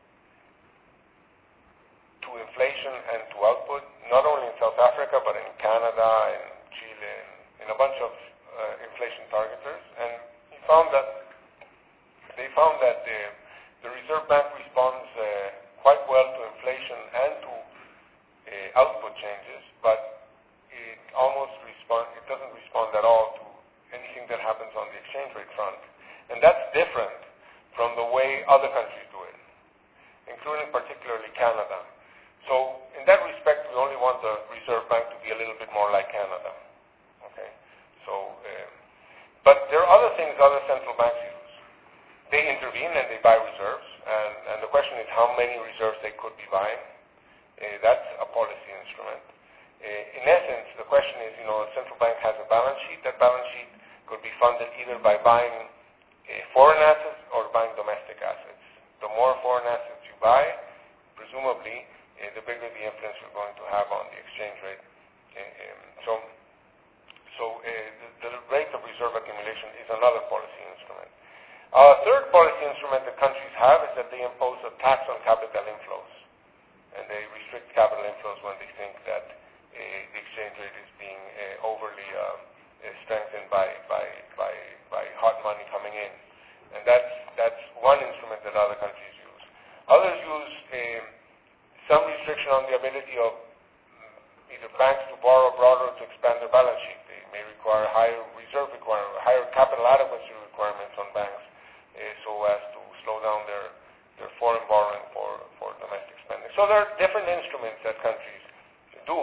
to inflation and to output, not only in South Africa but in Canada and Chile and in a bunch of inflation targeters. And they found that the Reserve Bank responds quite well to inflation and to output changes, but it doesn't respond at all to anything that happens on the exchange rate front. And that's different from the way other countries do it, including particularly Canada. So in that respect, we only want the Reserve Bank to be a little bit more like Canada. Okay. So, but there are other things other central banks use. They intervene and they buy reserves, and the question is how many reserves they could be buying. That's a policy instrument. In essence, the question is, a central bank has a balance sheet. That balance sheet could be funded either by buying foreign assets or buying domestic assets. The more foreign assets you buy, presumably, the bigger the influence you're going to have on the exchange rate. The rate of reserve accumulation is another policy instrument. A third policy instrument that countries have is that they impose a tax on capital inflows. And they restrict capital inflows when they think that the exchange rate is being overly strengthened by hot money coming in. And that's one instrument that other countries use. Others use some restriction on the ability of either banks to borrow abroad or to expand their balance sheet. They may require higher reserve requirements, higher capital adequacy requirements on banks so as to slow down their foreign borrowing for domestic spending. So there are different instruments that countries do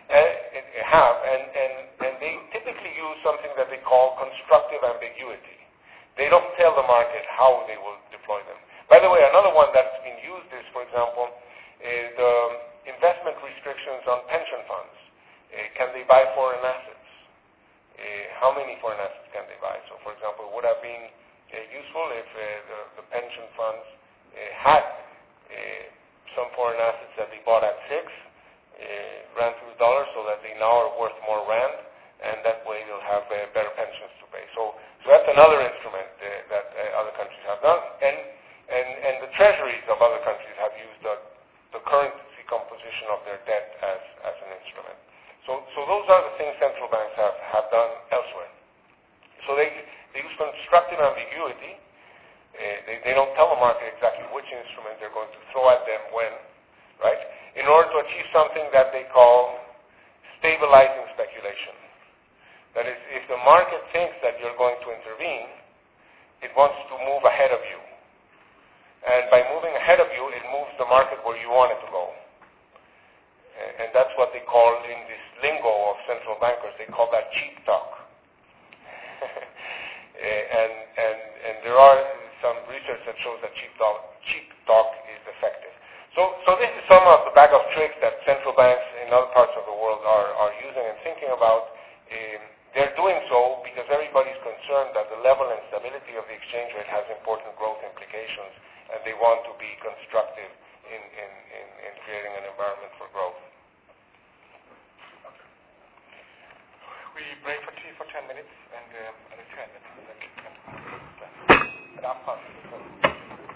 and they typically use something that they call constructive ambiguity. They don't tell the market how they will deploy them. By the way, another one that's been used is, for example, the investment restrictions on pension funds. Can they buy foreign assets? How many foreign assets can they buy? So, for example, it would have been useful if the pension funds had some foreign assets that they bought at 6 rand to the dollar, so that they now are worth more rand, and that way they'll have better pensions to pay. So that's another instrument that other countries have done, and the treasuries of other countries have used the currency composition of their debt as an instrument. So those are the things central banks have done elsewhere. So they use constructive ambiguity. They don't tell the market exactly which instrument they're going to throw at them when, right? In order to achieve something that they call stabilizing speculation. That is, if the market thinks that you're going to intervene, it wants to move ahead of you. And by moving ahead of you, it moves the market where you want it to go. And that's what they call, in this lingo of central bankers, they call that cheap talk. and there are some research that shows that cheap talk is effective. So this is some of the bag of tricks that central banks in other parts of the world are using and thinking about. They're doing so because everybody's concerned that the level and stability of the exchange rate has important growth implications, and they want to be constructive in creating an environment for growth. We break for tea for 10 minutes and return.